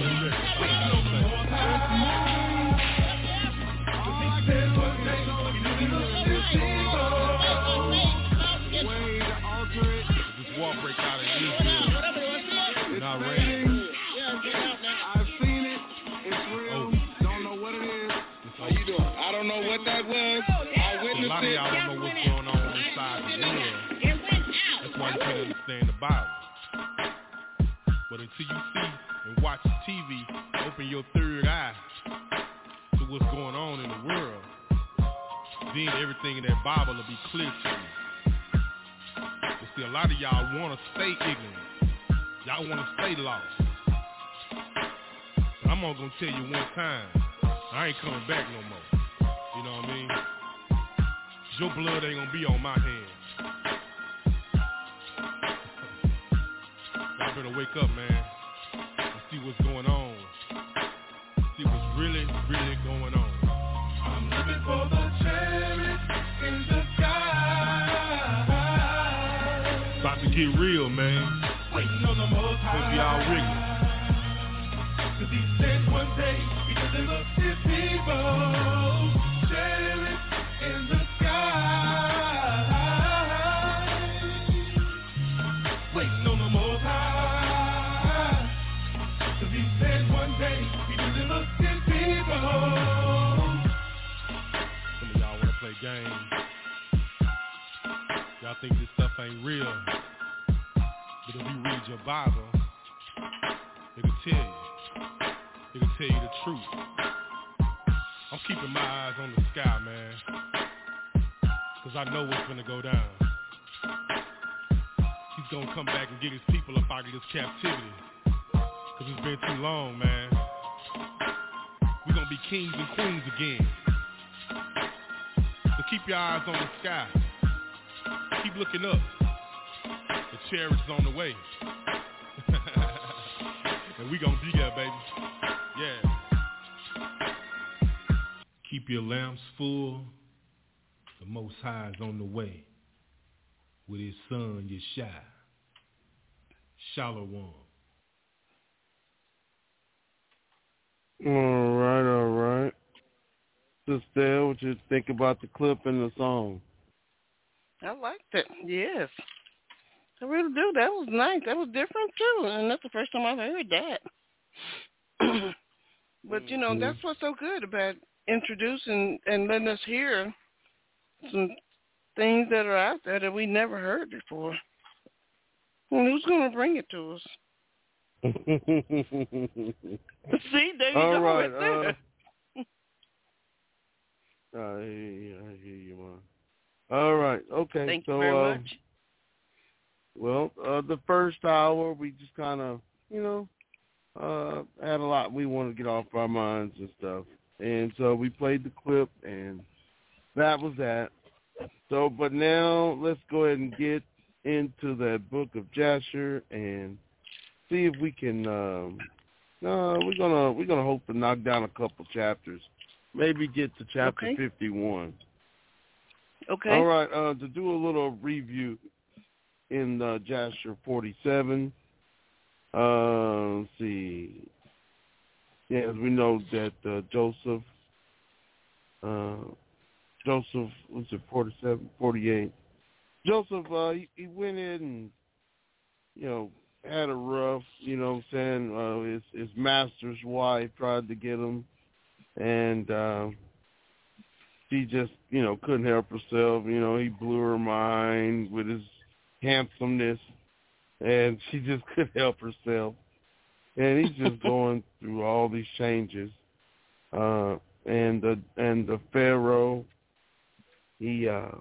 This war break out in Israel. Not ready. I've seen it. It's real. Don't know what it is. How you doing? I don't know what that was. I witnessed it. A lot of y'all don't know what's going on inside the world. That's why you can't understand the Bible. But until you see and watch TV, open your third eye to what's going on in the world, then everything in that Bible will be clear to you. But see, a lot of y'all want to stay ignorant. Y'all want to stay lost. But I'm only going to tell you one time, I ain't coming back no more. You know what I mean? Your blood ain't going to be on my hands. Y'all better wake up, man, and see what's going on. See what's really, really going on. I'm looking for the cherry in the sky. About to get real, man. Waiting on the Most High. Hope y'all rigged. 'Cause He said one day He deliver His people. Cherry in the sky. Waiting on the Most High. 'Cause He said one day He deliver His people. Some of y'all want to play games. Y'all think this stuff ain't real. But if you read your Bible, it'll tell you. It'll tell you the truth. I'm keeping my eyes on the sky, man. Because I know what's going to go down. He's going to come back and get His people up out of this captivity. Because it's been too long, man. to be kings and queens again. So keep your eyes on the sky. Keep looking up. The chariot's on the way. And we gonna be there, baby. Yeah. Keep your lamps full. The Most High is on the way with his son, Yeshua. Shalom. All right. Sister, what you think about the clip and the song? I liked it. Yes. I really do. That was nice. That was different, too. And that's the first time I've heard that. But, you know, that's what's so good about introducing and letting us hear some things that are out there that we never heard before. And who's going to bring it to us? See, there you go. Right there. I hear you, Mom. All right. Okay. Thank you very much. Well, the first hour, we just kind of, had a lot we wanted to get off our minds and stuff. And so we played the clip, and that was that. So, but now let's go ahead and get into that book of Jasher and see if we can. We're gonna hope to knock down a couple chapters, maybe get to chapter 51. Okay. All right. To do a little review in Jasher 47. Let's see. Yeah, as we know that Joseph was it 47, 48. Joseph, he went in and, had a rough, his master's wife tried to get him, and she just, couldn't help herself. He blew her mind with his handsomeness, and she just couldn't help herself. And he's just going through all these changes. And the Pharaoh, he had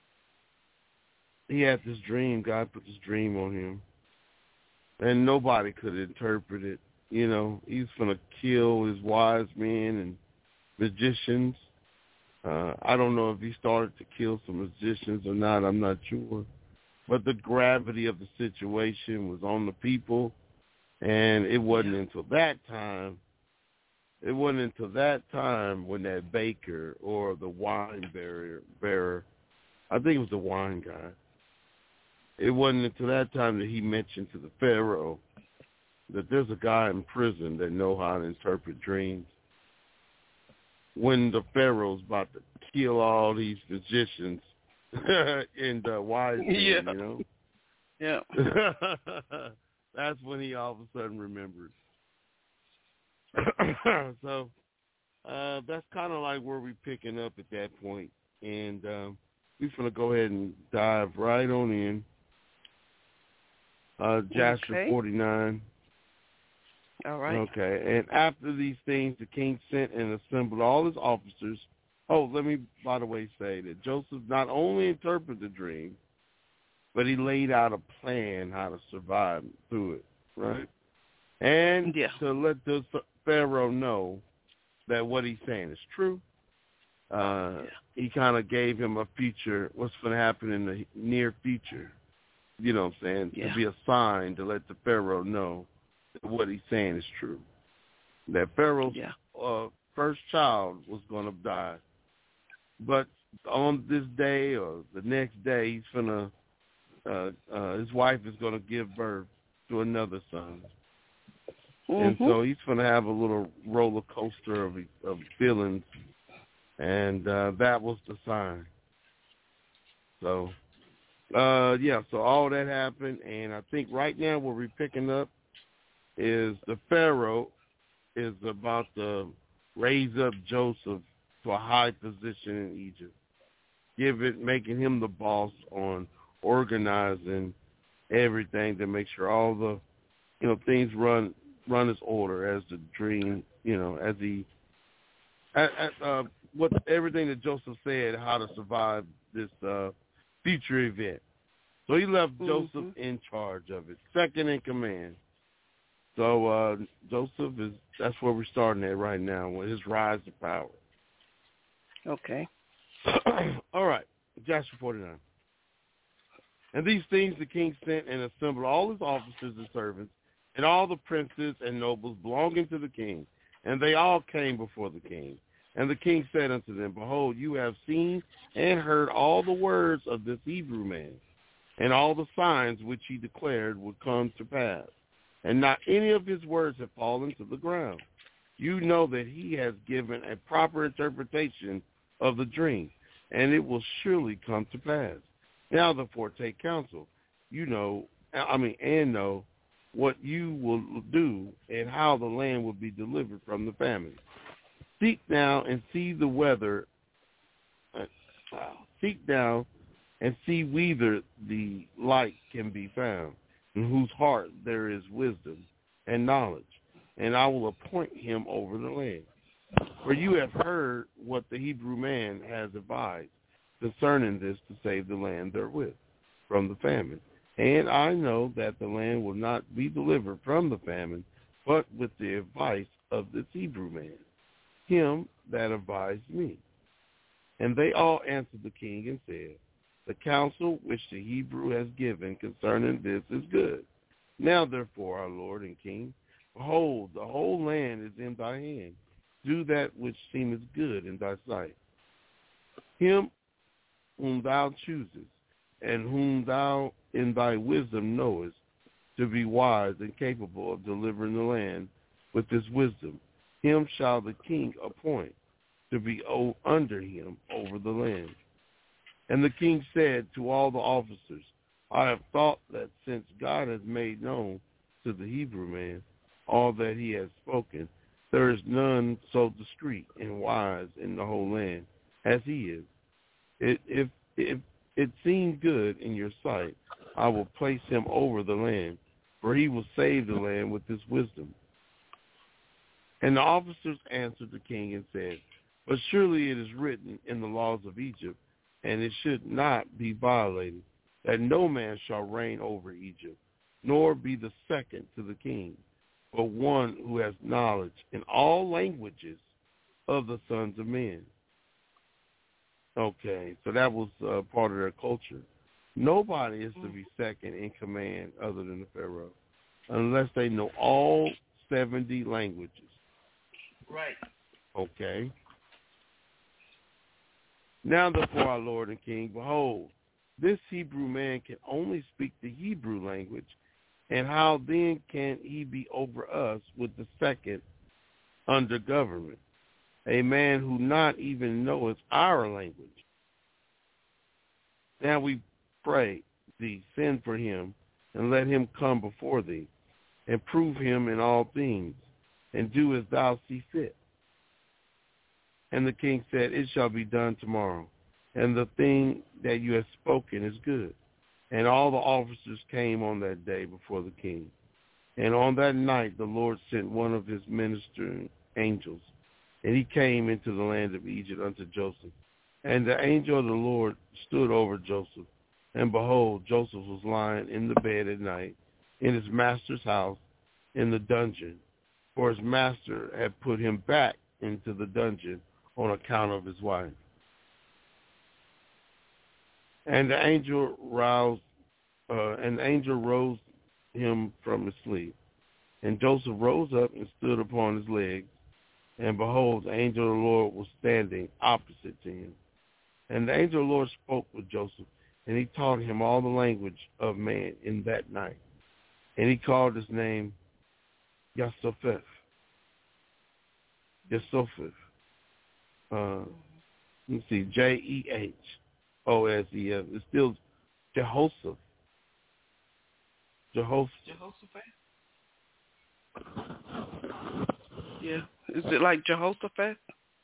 this dream. God put this dream on him, and nobody could interpret it. He's going to kill his wise men and magicians. I don't know if he started to kill some magicians or not. I'm not sure. But the gravity of the situation was on the people, and it wasn't until that time. It wasn't until that time when that baker or the wine bearer, I think it was the wine guy. It wasn't until that time that he mentioned to the Pharaoh that there's a guy in prison that know how to interpret dreams. When the Pharaoh's about to kill all these magicians and wise men, Yeah. That's when he all of a sudden remembered. So that's kind of like where we're picking up at that point. And we're going to go ahead and dive right on in. Jasher 49. All right. Okay. And after these things, the king sent and assembled all his officers. Oh, let me, by the way, say that Joseph not only interpreted the dream, but he laid out a plan how to survive through it, right? And to let the Pharaoh know that what he's saying is true. He kind of gave him a future, what's going to happen in the near future, you know what I'm saying, to be a sign to let the Pharaoh know that what he's saying is true. That Pharaoh's first child was going to die. But on this day or the next day, he's going to, his wife is going to give birth to another son. And so he's going to have a little roller coaster of feelings. And that was the sign. So, so all that happened. And I think right now what we're picking up is the Pharaoh is about to raise up Joseph to a high position in Egypt, making him the boss on organizing everything to make sure all the, things run as order as the dream, as he, what everything that Joseph said, how to survive this future event. So he left Joseph in charge of it, second in command. So Joseph that's where we're starting at right now with his rise to power. Okay. All right, Joshua 49. And these things the king sent and assembled all his officers and servants and all the princes and nobles belonging to the king. And they all came before the king. And the king said unto them, Behold, you have seen and heard all the words of this Hebrew man, and all the signs which he declared would come to pass. And not any of his words have fallen to the ground. You know that he has given a proper interpretation of the dream, and it will surely come to pass. Now therefore take counsel, and know what you will do and how the land will be delivered from the famine. Seek now and see the weather. Seek now and see whether the light can be found, in whose heart there is wisdom and knowledge, and I will appoint him over the land. For you have heard what the Hebrew man has advised concerning this to save the land therewith from the famine. And I know that the land will not be delivered from the famine, but with the advice of this Hebrew man, him that advised me. And they all answered the king and said, The counsel which the Hebrew has given concerning this is good. Now therefore, our Lord and King, behold, the whole land is in thy hand. Do that which seemeth good in thy sight. Him whom thou choosest, and whom thou in thy wisdom knowest to be wise and capable of delivering the land with his wisdom, him shall the king appoint to be under him over the land. And the king said to all the officers, I have thought that since God has made known to the Hebrew man all that he has spoken, there is none so discreet and wise in the whole land as he is. If it seemed good in your sight, I will place him over the land, for he will save the land with his wisdom. And the officers answered the king and said, But surely it is written in the laws of Egypt, and it should not be violated, that no man shall reign over Egypt, nor be the second to the king, but one who has knowledge in all languages of the sons of men. Okay, so that was part of their culture. Nobody is to be second in command other than the Pharaoh, unless they know all 70 languages. Right. Okay. Now therefore, our Lord and King, behold, this Hebrew man can only speak the Hebrew language, and how then can he be over us with the second under government, a man who not even knoweth our language? Now we pray thee, send for him, and let him come before thee, and prove him in all things, and do as thou see fit. And the king said, It shall be done tomorrow, and the thing that you have spoken is good. And all the officers came on that day before the king. And on that night the Lord sent one of his ministering angels, and he came into the land of Egypt unto Joseph. And the angel of the Lord stood over Joseph, and behold, Joseph was lying in the bed at night in his master's house in the dungeon, for his master had put him back into the dungeon on account of his wife. And the angel rose him from his sleep. And Joseph rose up and stood upon his legs, and behold, the angel of the Lord was standing opposite to him. And the angel of the Lord spoke with Joseph, and he taught him all the language of man in that night. And he called his name Yoseph. Let's see, Jehoseph. It's still Jehoshaphat. Jehoshaphat? Yeah. Is it like Jehoshaphat?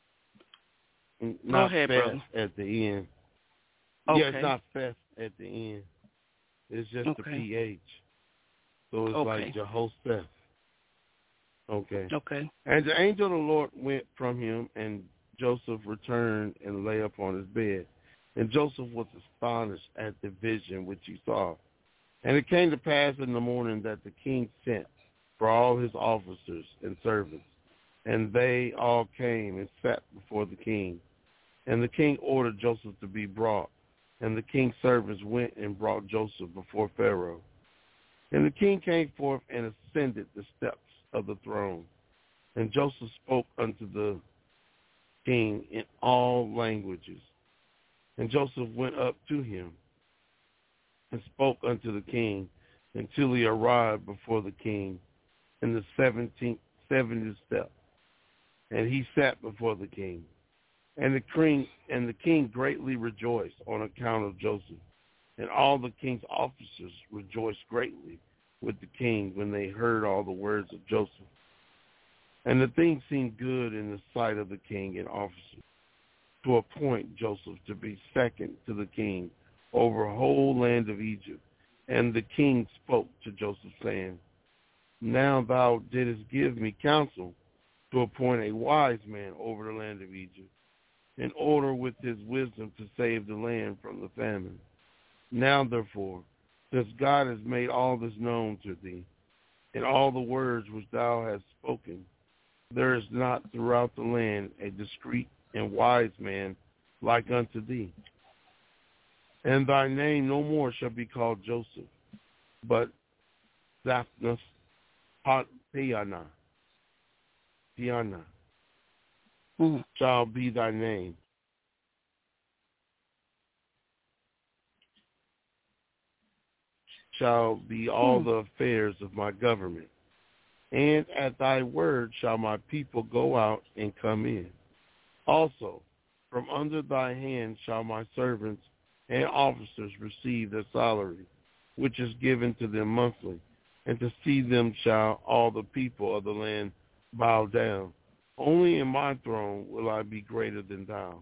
Not Go ahead, fest brother. at the end. Okay. Yeah, it's not fest at the end. It's just the PH. So it's like Jehoshaphat. Okay. Okay. And the angel of the Lord went from him, and Joseph returned and lay upon his bed. And Joseph was astonished at the vision which he saw. And it came to pass in the morning that the king sent for all his officers and servants. And they all came and sat before the king. And the king ordered Joseph to be brought. And the king's servants went and brought Joseph before Pharaoh. And the king came forth and ascended the steps of the throne. And Joseph spoke unto the king in all languages. And Joseph went up to him and spoke unto the king until he arrived before the king in the 70th step. And he sat before the king. And the king greatly rejoiced on account of Joseph. And all the king's officers rejoiced greatly with the king when they heard all the words of Joseph. And the thing seemed good in the sight of the king and officers to appoint Joseph to be second to the king over the whole land of Egypt. And the king spoke to Joseph, saying, Now thou didst give me counsel to appoint a wise man over the land of Egypt, in order with his wisdom to save the land from the famine. Now, therefore, since God has made all this known to thee, and all the words which thou hast spoken, there is not throughout the land a discreet and wise man like unto thee. And thy name no more shall be called Joseph, but Zaphnath Piana shall be thy name. Shall be all the affairs of my government. And at thy word shall my people go out and come in. Also, from under thy hand shall my servants and officers receive their salary, which is given to them monthly, and to see them shall all the people of the land bow down. Only in my throne will I be greater than thou.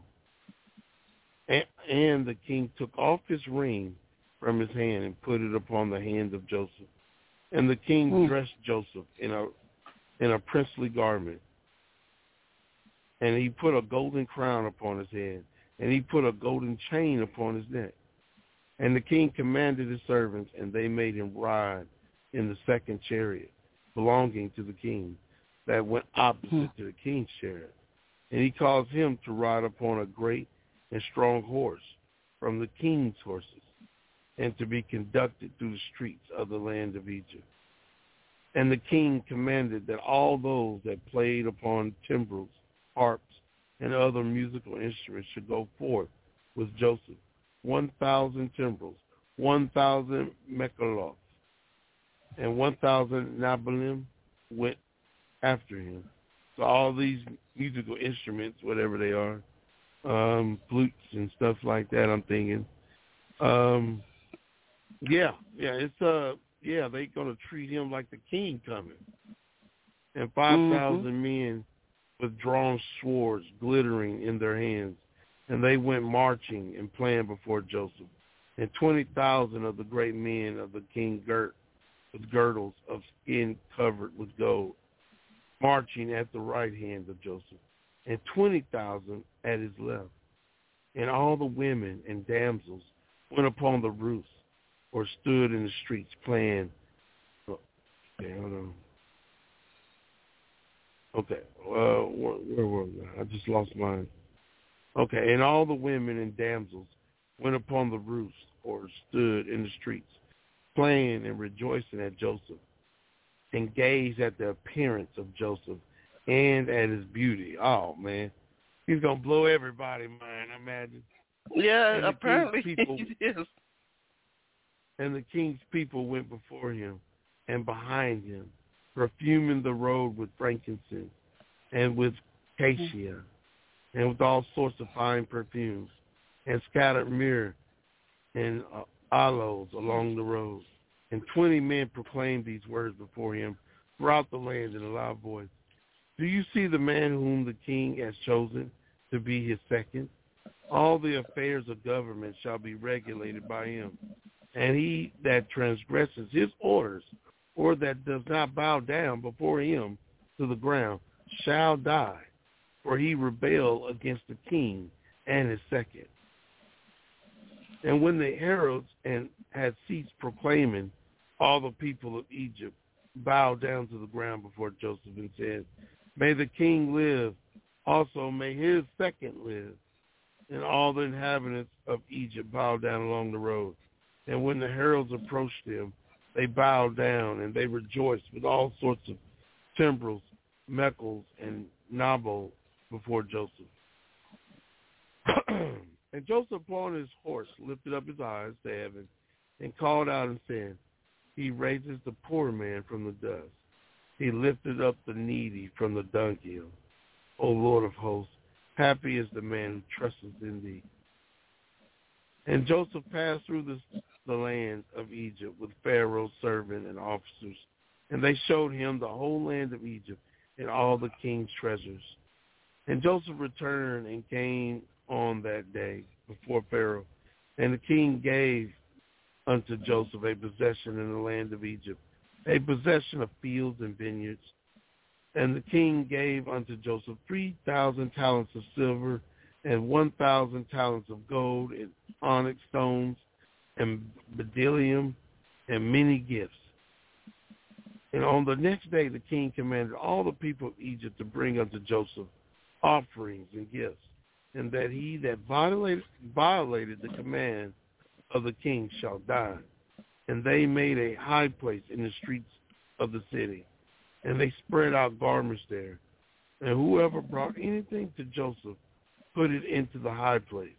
And the king took off his ring from his hand and put it upon the hand of Joseph. And the king dressed Joseph in a princely garment. And he put a golden crown upon his head, and he put a golden chain upon his neck. And the king commanded his servants, and they made him ride in the second chariot belonging to the king, that went opposite to the king's chariot. And he caused him to ride upon a great and strong horse from the king's horses, and to be conducted through the streets of the land of Egypt. And the king commanded that all those that played upon timbrels, harps, and other musical instruments should go forth with Joseph, 1,000 timbrels, 1,000 mekaloth, and 1,000 nabalim went after him. So all these musical instruments, whatever they are, flutes and stuff like that, I'm thinking. They're gonna treat him like the king coming. And 5,000 men with drawn swords glittering in their hands, and they went marching and playing before Joseph. And 20,000 of the great men of the king girt with girdles of skin covered with gold, marching at the right hand of Joseph, and 20,000 at his left. And all the women and damsels went upon the roofs or stood in the streets playing. Okay, hold on. Okay, where was I? I just lost mine. Okay, and all the women and damsels went upon the roofs or stood in the streets, playing and rejoicing at Joseph, and gazed at the appearance of Joseph and at his beauty. Oh, man. He's going to blow everybody's mind, I imagine. Yeah, apparently he is. And the king's people went before him and behind him, perfuming the road with frankincense and with cassia and with all sorts of fine perfumes, and scattered myrrh and aloes along the road. And 20 men proclaimed these words before him throughout the land in a loud voice. Do you see the man whom the king has chosen to be his second? All the affairs of government shall be regulated by him. And he that transgresses his orders, or that does not bow down before him to the ground, shall die, for he rebelled against the king and his second. And when the heralds had ceased proclaiming, all the people of Egypt bowed down to the ground before Joseph and said, "May the king live. Also may his second live." And all the inhabitants of Egypt bowed down along the road. And when the heralds approached them, they bowed down, and they rejoiced with all sorts of timbrels, mekels, and nabals before Joseph. And Joseph upon his horse lifted up his eyes to heaven and called out and said, "He raises the poor man from the dust. He lifted up the needy from the dunghill. O Lord of hosts, happy is the man who trusts in thee." And Joseph passed through the land of Egypt with Pharaoh's servant and officers, and they showed him the whole land of Egypt and all the king's treasures. And Joseph returned and came on that day before Pharaoh, and the king gave unto Joseph a possession in the land of Egypt, a possession of fields and vineyards. And the king gave unto Joseph 3,000 talents of silver and 1,000 talents of gold and onyx stones and bdellium and many gifts. And on the next day the king commanded all the people of Egypt to bring unto Joseph offerings and gifts, and that he that violated the command of the king shall die. And they made a high place in the streets of the city, and they spread out garments there. And whoever brought anything to Joseph put it into the high place.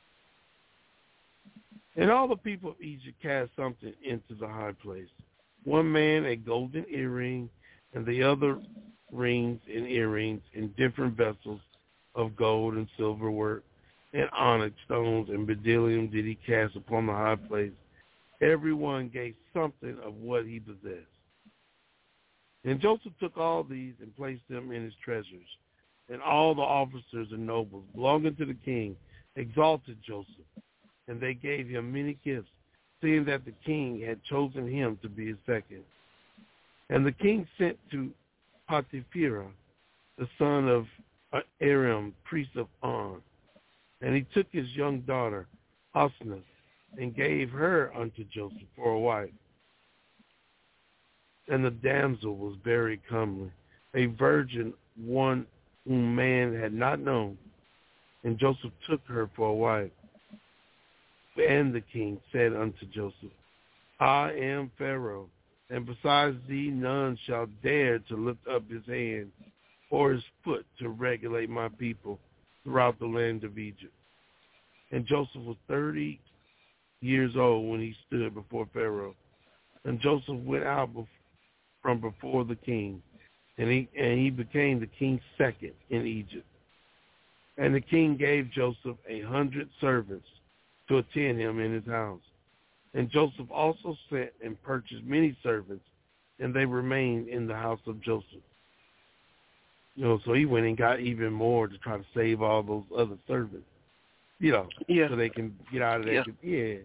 And all the people of Egypt cast something into the high place. One man a golden earring, and the other rings and earrings in different vessels of gold and silver work, and onyx stones and bdellium did he cast upon the high place. Everyone gave something of what he possessed. And Joseph took all these and placed them in his treasures. And all the officers and nobles belonging to the king exalted Joseph, and they gave him many gifts, seeing that the king had chosen him to be his second. And the king sent to Potipherah, the son of Aram, priest of On, and he took his young daughter, Osnath, and gave her unto Joseph for a wife. And the damsel was very comely, a virgin, one whom man had not known. And Joseph took her for a wife. And the king said unto Joseph, I am Pharaoh, and besides thee none shall dare to lift up his hand or his foot to regulate my people throughout the land of Egypt. And Joseph was 30 years old when he stood before Pharaoh. And Joseph went out from before the king, and he became the king's second in Egypt. And the king gave Joseph 100 servants to attend him in his house. And Joseph also sent and purchased many servants, and they remained in the house of Joseph. So he went and got even more to try to save all those other servants, so they can get out of that.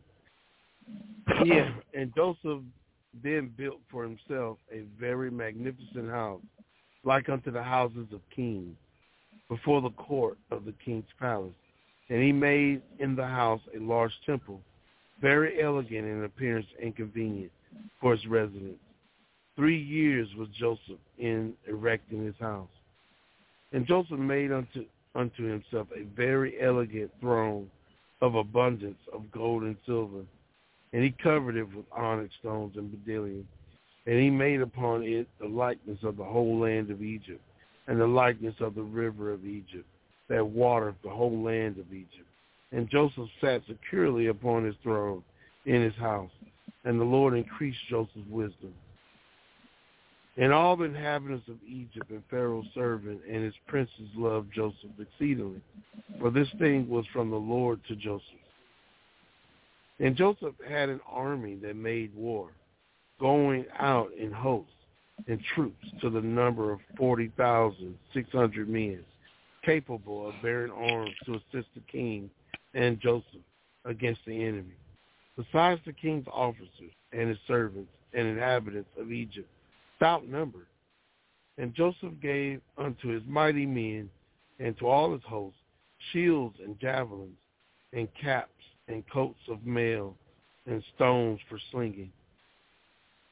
Yeah. And Joseph then built for himself a very magnificent house, like unto the houses of kings, before the court of the king's palace. And he made in the house a large temple, very elegant in appearance and convenient for his residence. 3 years was Joseph in erecting his house. And Joseph made unto himself a very elegant throne of abundance of gold and silver, and he covered it with onyx stones and bdellium. And he made upon it the likeness of the whole land of Egypt, and the likeness of the river of Egypt, that watered the whole land of Egypt. And Joseph sat securely upon his throne in his house, and the Lord increased Joseph's wisdom. And all the inhabitants of Egypt and Pharaoh's servant and his princes loved Joseph exceedingly, for this thing was from the Lord to Joseph. And Joseph had an army that made war, going out in hosts and troops to the number of 40,600 men, capable of bearing arms to assist the king and Joseph against the enemy, besides the king's officers and his servants and inhabitants of Egypt, without number. And Joseph gave unto his mighty men and to all his hosts shields and javelins and caps and coats of mail and stones for slinging.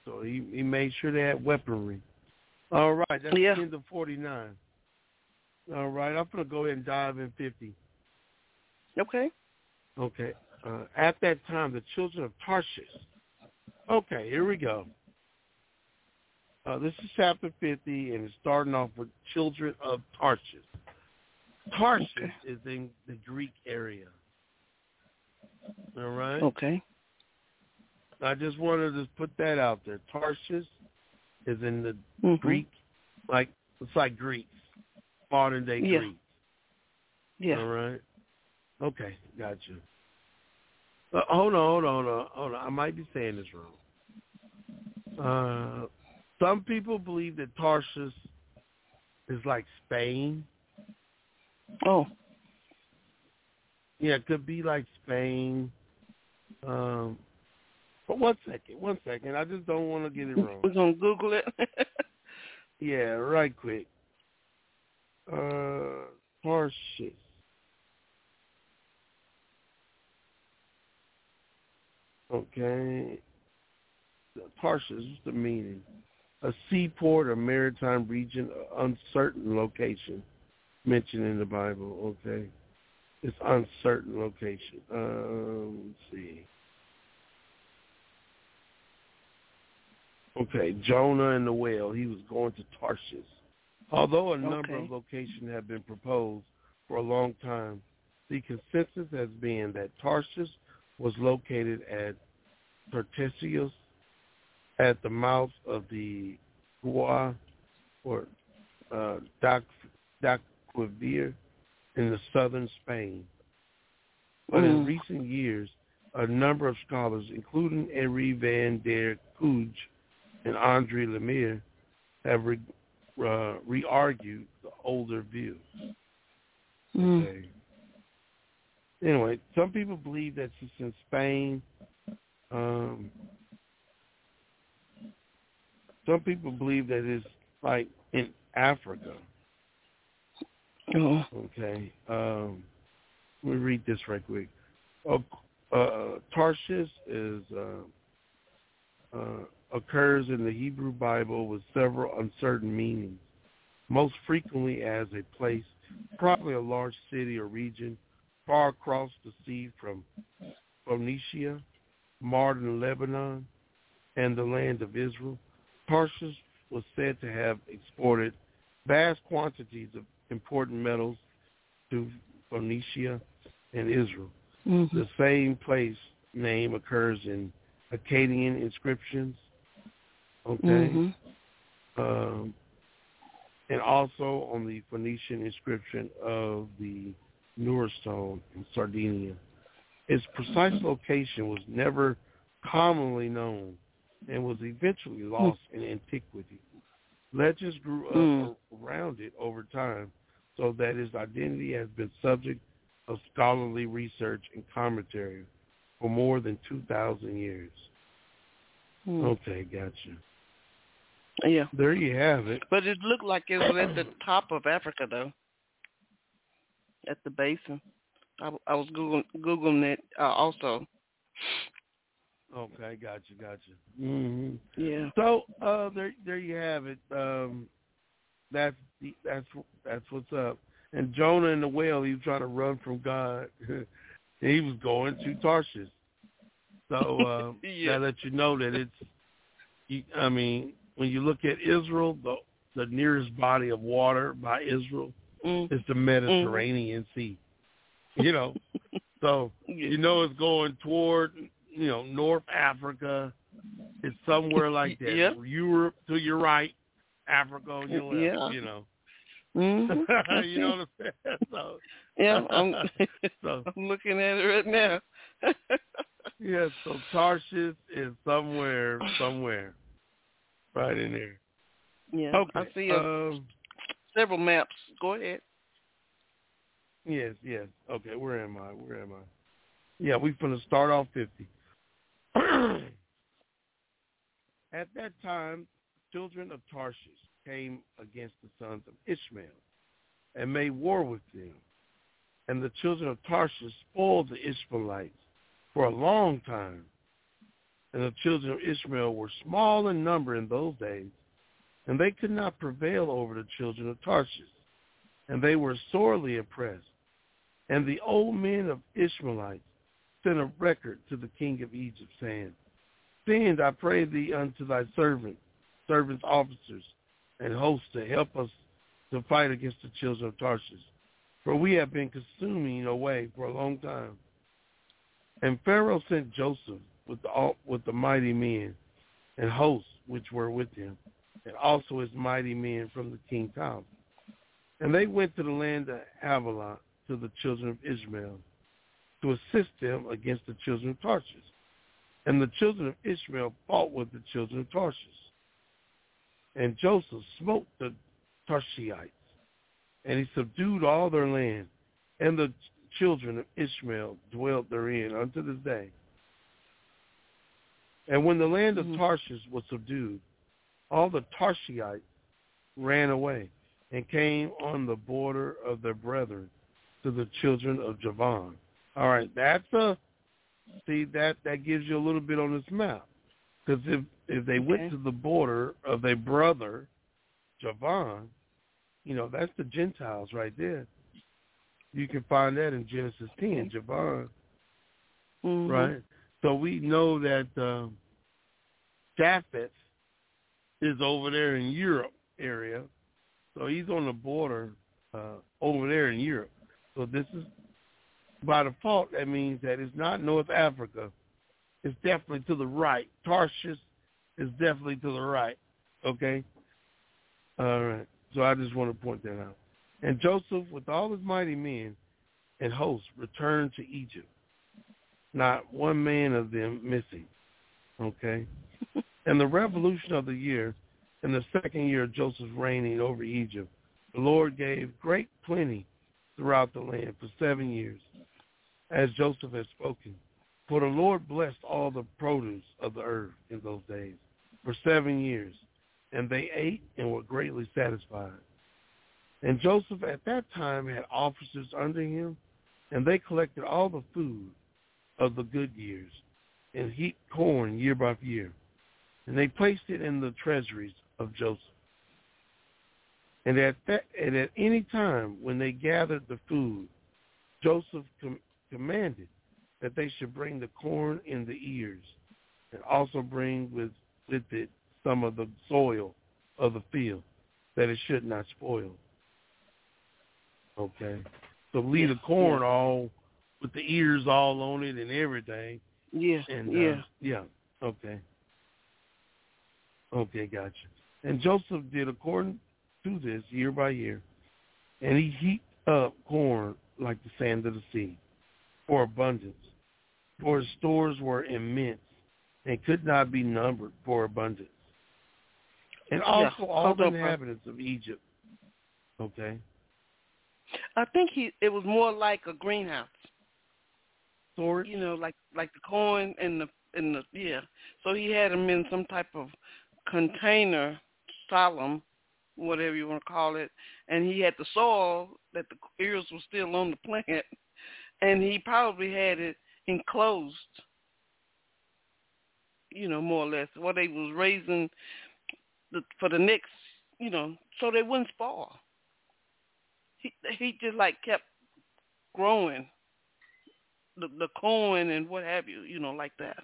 So he made sure they had weaponry. All right, that's the end of 49. All right, I'm going to go ahead and dive in 50. Okay. Okay. At that time, the children of Tarshish. Okay, here we go. This is chapter 50, and it's starting off with children of Tarshish. Tarshish is in the Greek area. All right? Okay. I just wanted to put that out there. Tarshish is in the Greek, it's like Greece, modern day Greece. Yeah. All right? Okay, gotcha. Hold on. I might be saying this wrong. Some people believe that Tarshish is like Spain. Oh. Yeah, it could be like Spain. But one second. I just don't want to get it wrong. We're going to Google it. Yeah, right quick. Tarshish. Okay. Tarshish is the meaning. A seaport or maritime region, uncertain location mentioned in the Bible. Okay. It's uncertain location. Let's see. Okay, Jonah and the whale. He was going to Tarshish. Although a number of locations have been proposed for a long time, the consensus has been that Tarshish was located at Tartessos at the mouth of the Gua or Guadalquivir in the southern Spain. But in recent years, a number of scholars, including Henri van der Kuij and Andre Lemire, have re-argued the older view. Okay. Anyway, some people believe that it's in Spain. Some people believe that it's like in Africa. Oh. Okay. Let me read this right quick. Tarshish occurs in the Hebrew Bible with several uncertain meanings, most frequently as a place, probably a large city or region, far across the sea from Phoenicia, modern Lebanon, and the land of Israel. Tarshish was said to have exported vast quantities of important metals to Phoenicia and Israel. The same place name occurs in Akkadian inscriptions, and also on the Phoenician inscription of the Nur stone in Sardinia. Its precise location was never commonly known and was eventually lost in antiquity. Legends grew up around it over time, so that its identity has been subject of scholarly research and commentary for more than 2,000 years. Okay, gotcha. Yeah. There you have it. But it looked like it was at the top of Africa, though, at the basin. I was Googling it also. Okay, gotcha. Yeah. So there you have it. That's what's up. And Jonah and the whale, he was trying to run from God. He was going to Tarshish. So that lets you know that it's. When you look at Israel, the nearest body of water by Israel is the Mediterranean Sea. So it's going toward North Africa. It's somewhere like that. Yep. Europe to your right, Africa on your left. Yeah. You know Okay. what I'm saying? So, I'm so I'm looking at it right now. yeah, so Tarshish is somewhere right in there. Yeah. Okay. I see several maps. Go ahead. Yes. Okay, where am I? Yeah, we're going to start off 50. At that time, children of Tarshish came against the sons of Ishmael and made war with them. And the children of Tarshish spoiled the Ishmaelites for a long time. And the children of Ishmael were small in number in those days, and they could not prevail over the children of Tarshish, and they were sorely oppressed. And the old men of Ishmaelites sent a record to the king of Egypt, saying, Send, I pray thee, unto thy servants, officers, and hosts to help us to fight against the children of Tarshish, for we have been consuming away for a long time. And Pharaoh sent Joseph with the mighty men and hosts which were with him, and also his mighty men from the king's house. And they went to the land of Havilah to the children of Ishmael, to assist them against the children of Tarshish. And the children of Ishmael fought with the children of Tarshish. And Joseph smote the Tarshihites, and he subdued all their land, and the children of Ishmael dwelt therein unto this day. And when the land of Tarshish was subdued, all the Tarshihites ran away and came on the border of their brethren to the children of Javan. All right, that gives you a little bit on this map. Because if they went to the border of their brother, Javan, that's the Gentiles right there. You can find that in Genesis 10, Javan. Right? So we know that Japheth is over there in Europe area. So he's on the border over there in Europe. So this is, by default, that means that it's not North Africa. It's definitely to the right. Tarshish is definitely to the right. Okay? All right. So I just want to point that out. And Joseph, with all his mighty men and hosts, returned to Egypt. Not one man of them missing. Okay? And the revolution of the year, in the second year of Joseph's reigning over Egypt, the Lord gave great plenty throughout the land for 7 years, as Joseph had spoken. For the Lord blessed all the produce of the earth in those days for 7 years, and they ate and were greatly satisfied. And Joseph at that time had officers under him, and they collected all the food of the good years and heaped corn year by year. And they placed it in the treasuries of Joseph. And at any time when they gathered the food, Joseph commanded that they should bring the corn in the ears, and also bring with it some of the soil of the field, that it should not spoil. Okay? So leave the corn all with the ears all on it and everything. Yeah. And, yeah. Okay. Okay, gotcha. And Joseph did according to this year by year, and he heaped up corn like the sand of the sea for abundance, for his stores were immense and could not be numbered for abundance. And also all the inhabitants of Egypt. Okay. I think it was more like a greenhouse. Storage? Like the corn and the So he had them in some type of container, solemn, whatever you want to call it, and he had the soil that the ears were still on the plant, and he probably had it enclosed, more or less, what they was raising for the next, so they wouldn't spoil. He just kept growing the corn and what have you, like that.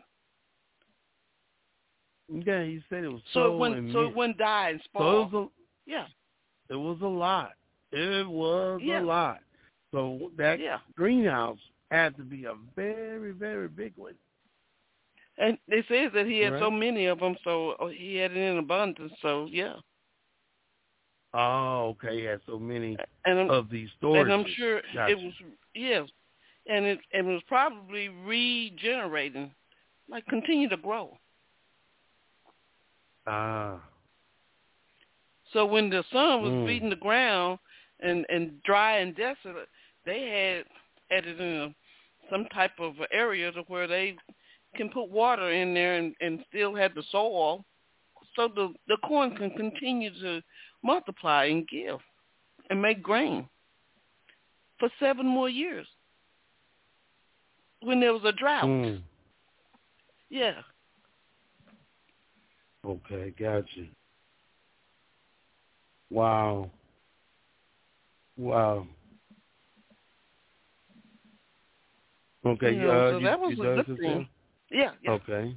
Yeah, he said it was so it wouldn't die and spoil. So it was a lot. It was a lot. So that greenhouse had to be a very, very big one. And it says that he had so many of them, so he had it in abundance. So Oh, okay. He had so many of these stories. And I'm sure it was, and it was probably regenerating, continue to grow. So when the sun was beating the ground and dry and desolate, they had added in some type of area to where they can put water in there and still have the soil, so the corn can continue to multiply and give and make grain for 7 more years when there was a drought. Yeah. Okay, gotcha. Wow. Wow. Okay, So that was you a done, good sister? thing. Yeah. Okay.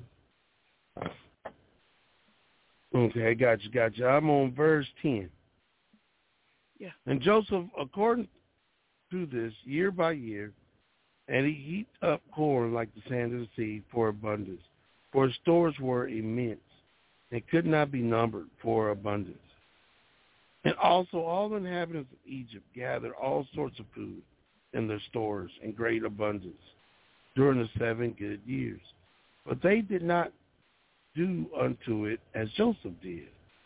Okay, gotcha. I'm on verse 10. Yeah. And Joseph, according to this, year by year, and he heaped up corn like the sand of the sea for abundance, for his stores were immense, and could not be numbered for abundance. And also all the inhabitants of Egypt gathered all sorts of food in their stores in great abundance during the 7 good years. But they did not do unto it as Joseph did.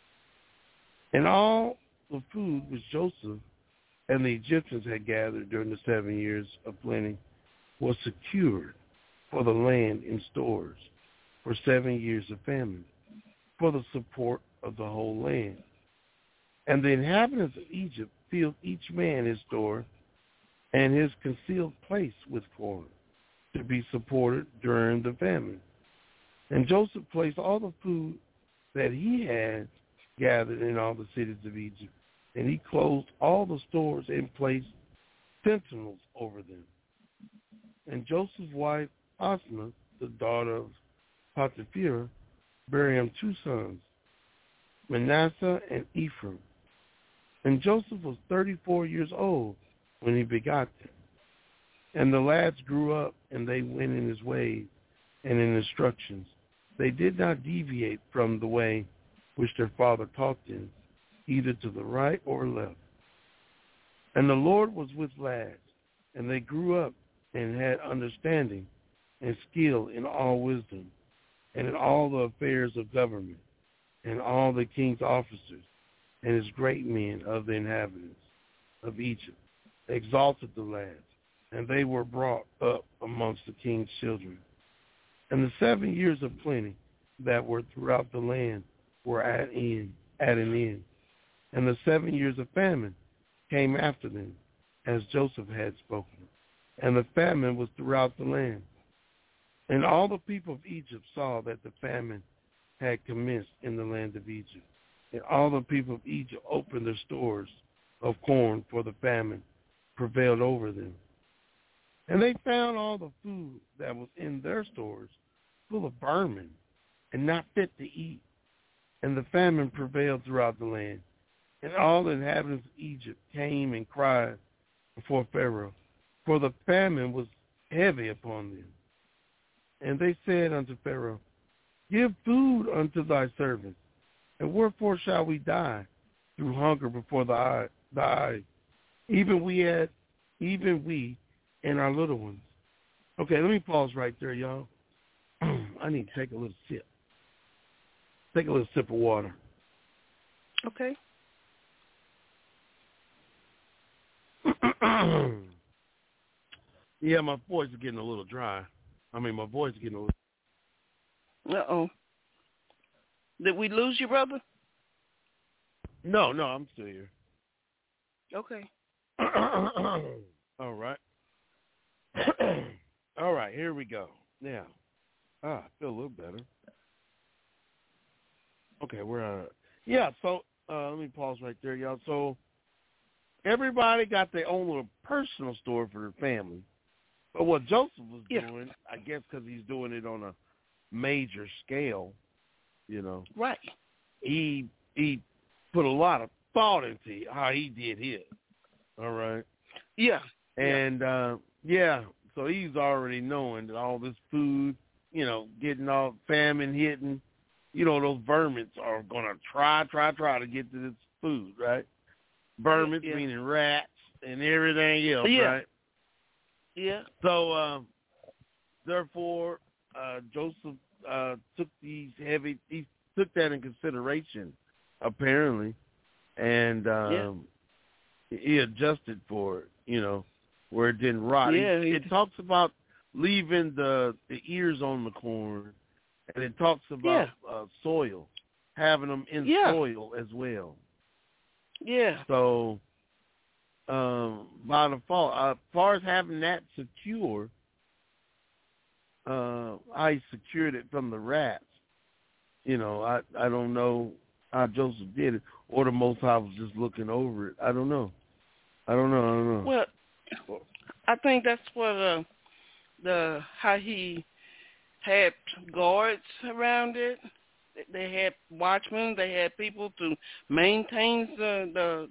And all the food which Joseph and the Egyptians had gathered during the 7 years of plenty was secured for the land in stores for 7 years of famine, for the support of the whole land. And the inhabitants of Egypt filled each man his store and his concealed place with corn to be supported during the famine. And Joseph placed all the food that he had gathered in all the cities of Egypt, and he closed all the stores and placed sentinels over them. And Joseph's wife, Asma, the daughter of Potiphar, bare him 2 sons, Manasseh and Ephraim. And Joseph was 34 years old when he begot them. And the lads grew up, and they went in his ways and in instructions. They did not deviate from the way which their father taught them, either to the right or left. And the Lord was with lads, and they grew up and had understanding and skill in all wisdom, and in all the affairs of government, and all the king's officers, and his great men of the inhabitants of Egypt exalted the lads, and they were brought up amongst the king's children. And the 7 years of plenty that were throughout the land were at an end. And the 7 years of famine came after them, as Joseph had spoken. And the famine was throughout the land. And all the people of Egypt saw that the famine had commenced in the land of Egypt. And all the people of Egypt opened their stores of corn, for the famine prevailed over them. And they found all the food that was in their stores full of vermin and not fit to eat. And the famine prevailed throughout the land. And all the inhabitants of Egypt came and cried before Pharaoh, for the famine was heavy upon them. And they said unto Pharaoh, give food unto thy servants, and wherefore shall we die through hunger before thy eyes, even we and our little ones. Okay, let me pause right there, y'all. I need to take a little sip. Take a little sip of water. Okay. Yeah, my voice is getting a little dry. My voice is getting a little... Uh-oh. Did we lose you, brother? No, I'm still here. Okay. All right. All right, here we go. Now, I feel a little better. Okay, so let me pause right there, y'all. So everybody got their own little personal store for their family. But what Joseph was doing, I guess because he's doing it on a major scale, Right. He put a lot of thought into how he did his. All right. Yeah. And, so he's already knowing that all this food, getting all famine hitting, those vermins are going to try to get to this food, right? Vermins meaning rats and everything else, right? Yeah. So, therefore, Joseph took he took that in consideration, apparently, and he adjusted for it, where it didn't rot. Yeah, it talks about leaving the ears on the corn, and it talks about soil, having them in soil as well. Yeah. So, by default, as far as having that secure, I secured it from the rats. I don't know how Joseph did it, or the Most High was just looking over it. I don't know. Well, I think that's what how he had guards around it. They had watchmen. They had people to maintain the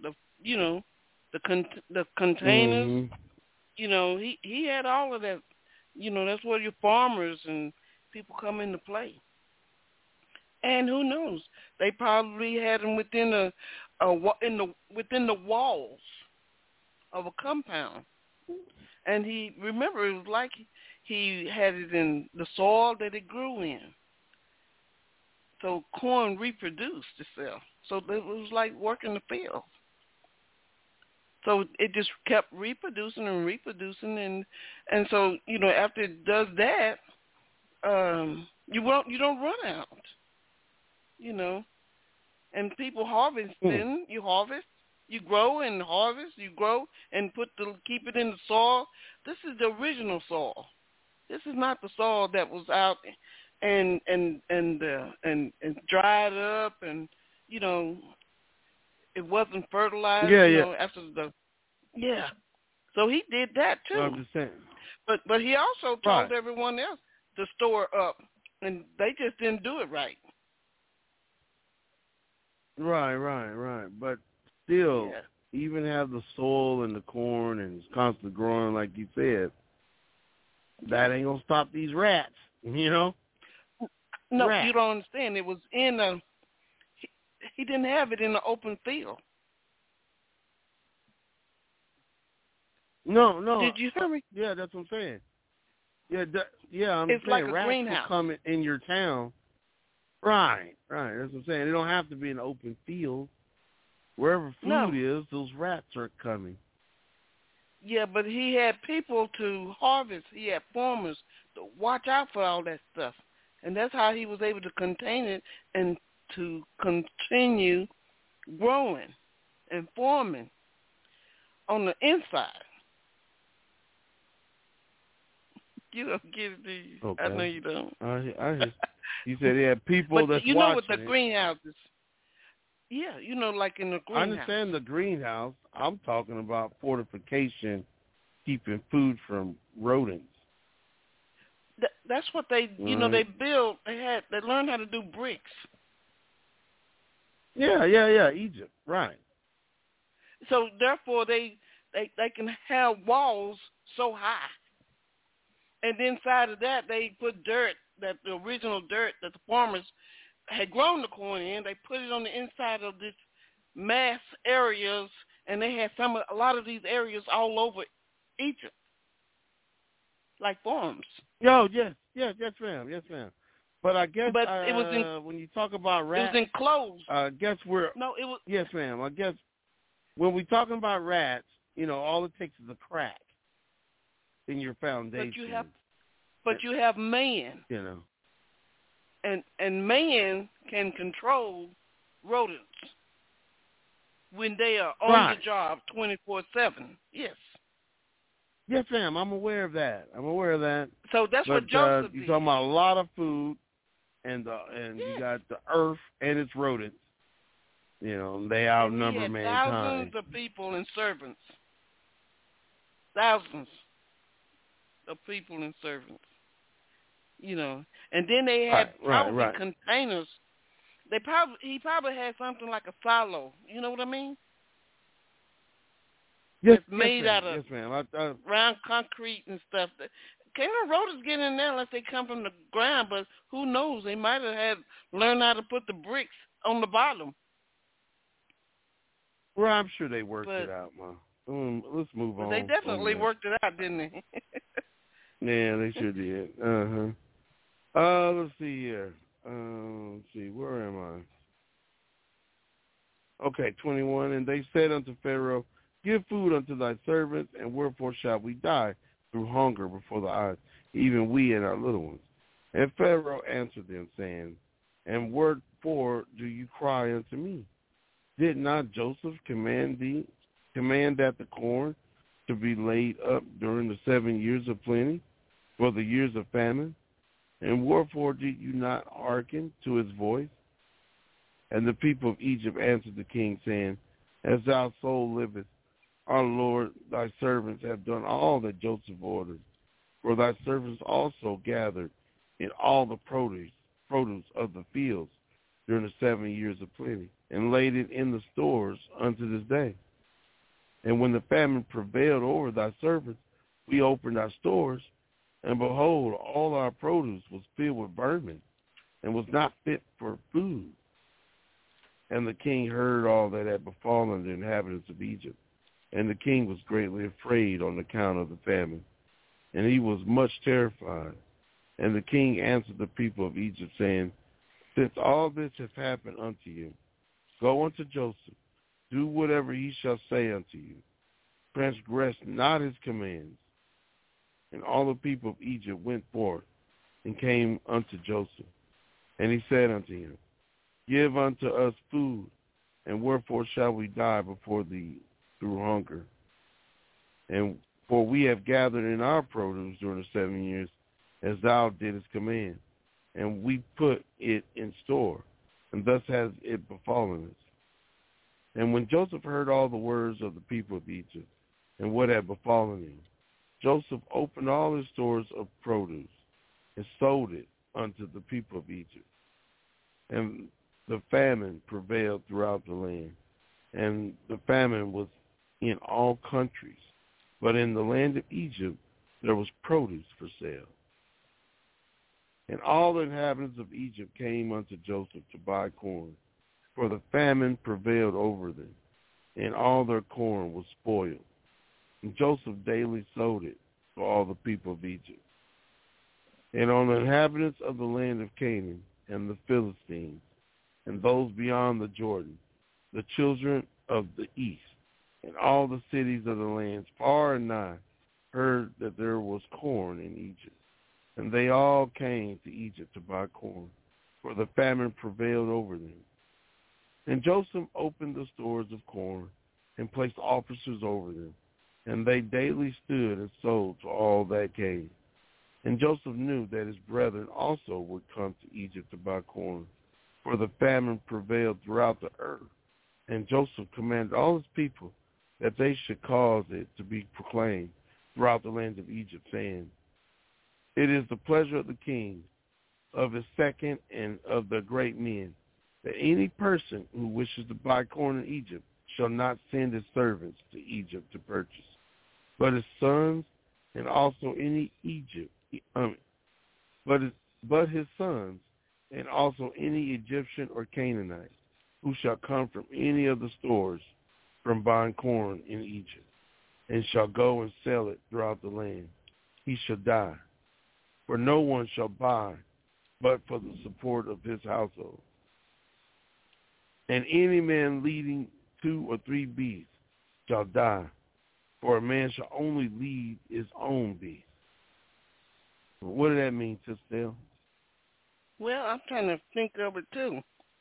containers. Mm-hmm. He had all of that. That's where your farmers and people come into play. And who knows? They probably had them within within the walls of a compound. And it was like he had it in the soil that it grew in. So corn reproduced itself. So it was like working the field. So it just kept reproducing and reproducing, and so after it does that, you don't run out, And people harvesting, you harvest, you grow and harvest, you grow and keep it in the soil. This is the original soil. This is not the soil that was out and dried up and it wasn't fertilized. After So he did that too. I'm just saying. But he also told everyone else to store up, and they just didn't do it right. Right. But still, even have the soil and the corn and it's constantly growing, like you said, that ain't gonna stop these rats. No, rats. You don't understand. It was in he didn't have it in the open field. No. Did you hear me? Yeah, that's what I'm saying. I'm it's saying like a rats greenhouse. will come in your town. Right. That's what I'm saying. They don't have to be in an open field. Wherever food is, those rats are coming. Yeah, but he had people to harvest. He had farmers to watch out for all that stuff. And that's how he was able to contain it and to continue growing and forming on the inside. You don't get it, do you? Okay. I know you don't. I you said he had people that's watching watching with the greenhouses. Yeah, like in the greenhouse. I understand the greenhouse. I'm talking about fortification, keeping food from rodents. That's what they, they built. They learned how to do bricks. Yeah, Egypt, right. So therefore, they can have walls so high, and inside of that, they put dirt, the original dirt that the farmers had grown the corn in. They put it on the inside of this mass areas, and they had a lot of these areas all over Egypt, like farms. Yes, ma'am. But I guess it was when you talk about rats, it was enclosed. I guess we're it was. Yes, ma'am. I guess when we're talking about rats, all it takes is a crack in your foundation. But you have man. And man can control rodents when they are on the job 24/7. Yes. Yes, ma'am. I'm aware of that. So that's what Joseph did. You're talking about a lot of food, and you got the earth and its rodents. They outnumber mankind. Thousands of people and servants. Thousands of people and servants. And then they had containers. He probably had something like a silo. You know what I mean? Yes, it's made out of ma'am. round concrete and stuff. Can't no rodents get in there unless they come from the ground, but who knows? They might have learned how to put the bricks on the bottom. Well, I'm sure they worked it out, Ma. Let's move on. They definitely worked it out, didn't they? Yeah, they sure did. Let's see here. Let's see, where am I? Okay, 21. And they said unto Pharaoh, give food unto thy servants, and wherefore shall we die through hunger before the eyes, even we and our little ones? And Pharaoh answered them, saying, and wherefore do you cry unto me? Did not Joseph command that the corn to be laid up during the 7 years of plenty, for the years of famine? And wherefore did you not hearken to his voice? And the people of Egypt answered the king, saying, As thou soul livest, our Lord, thy servants have done all that Joseph ordered. For thy servants also gathered in all the produce of the fields during the 7 years of plenty, and laid it in the stores unto this day. And when the famine prevailed over thy servants, we opened our stores, and behold, all our produce was filled with vermin, and was not fit for food. And the king heard all that had befallen the inhabitants of Egypt. And the king was greatly afraid on account of the famine, and he was much terrified. And the king answered the people of Egypt, saying, Since all this has happened unto you, go unto Joseph, do whatever he shall say unto you. Transgress not his commands. And all the people of Egypt went forth and came unto Joseph. And he said unto him, Give unto us food, and wherefore shall we die before thee through hunger? And for we have gathered in our produce during the 7 years, as thou didst command, and we put it in store, and thus has it befallen us. And when Joseph heard all the words of the people of Egypt, and what had befallen him, Joseph opened all his stores of produce, and sold it unto the people of Egypt. And the famine prevailed throughout the land, and the famine was in all countries. But in the land of Egypt there was produce for sale. And all the inhabitants of Egypt came unto Joseph to buy corn, for the famine prevailed over them, and all their corn was spoiled. And Joseph daily sold it to all the people of Egypt. And on the inhabitants of the land of Canaan and the Philistines, and those beyond the Jordan, the children of the east, and all the cities of the lands far and nigh, heard that there was corn in Egypt. And they all came to Egypt to buy corn, for the famine prevailed over them. And Joseph opened the stores of corn, and placed officers over them. And they daily stood and sold to all that came. And Joseph knew that his brethren also would come to Egypt to buy corn, for the famine prevailed throughout the earth. And Joseph commanded all his people that they should cause it to be proclaimed throughout the land of Egypt, saying, It is the pleasure of the king, of his second, and of the great men, that any person who wishes to buy corn in Egypt shall not send his servants to Egypt to purchase, but his sons, and also any but his sons, and also any Egyptian or Canaanite, who shall come from any of the stores from buying corn in Egypt, and shall go and sell it throughout the land, he shall die. For no one shall buy but for the support of his household. And any man leading 2 or 3 beasts shall die, for a man shall only lead his own beast. What does that mean, Sister Dale? Well, I'm trying to think of it too.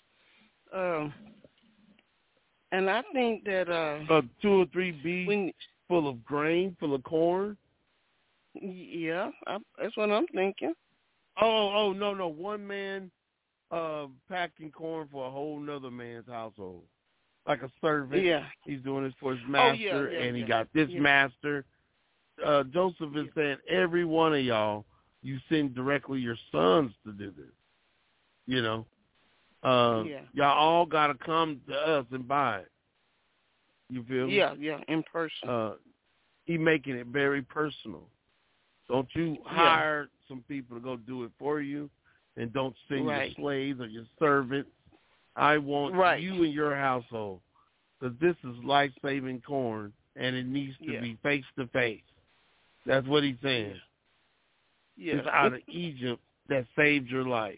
And I think that 2 or 3 beasts full of grain, full of corn? Yeah, that's what I'm thinking. Oh, no. One man packing corn for a whole nother man's household. Like a servant. Yeah. He's doing this for his master, and he got this master. Joseph is saying, every one of y'all, you send directly your sons to do this. You know? Y'all all got to come to us and buy it. You feel me? Yeah, in person. He making it very personal. Don't you hire some people to go do it for you, and don't send your slaves or your servants. I want you and your household, because this is life-saving corn, and it needs to be face-to-face. That's what he's saying. Yeah. It's out of Egypt that saved your life.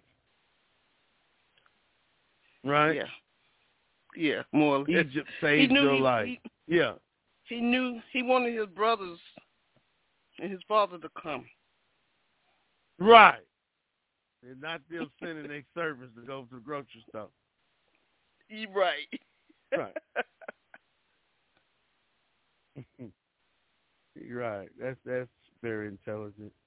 Right? Yeah, more or less. Egypt saved your life. He knew he wanted his brothers and his father to come. Right. And not them sending their servants to go to the grocery store. Right. Right. You're right. That's very intelligent.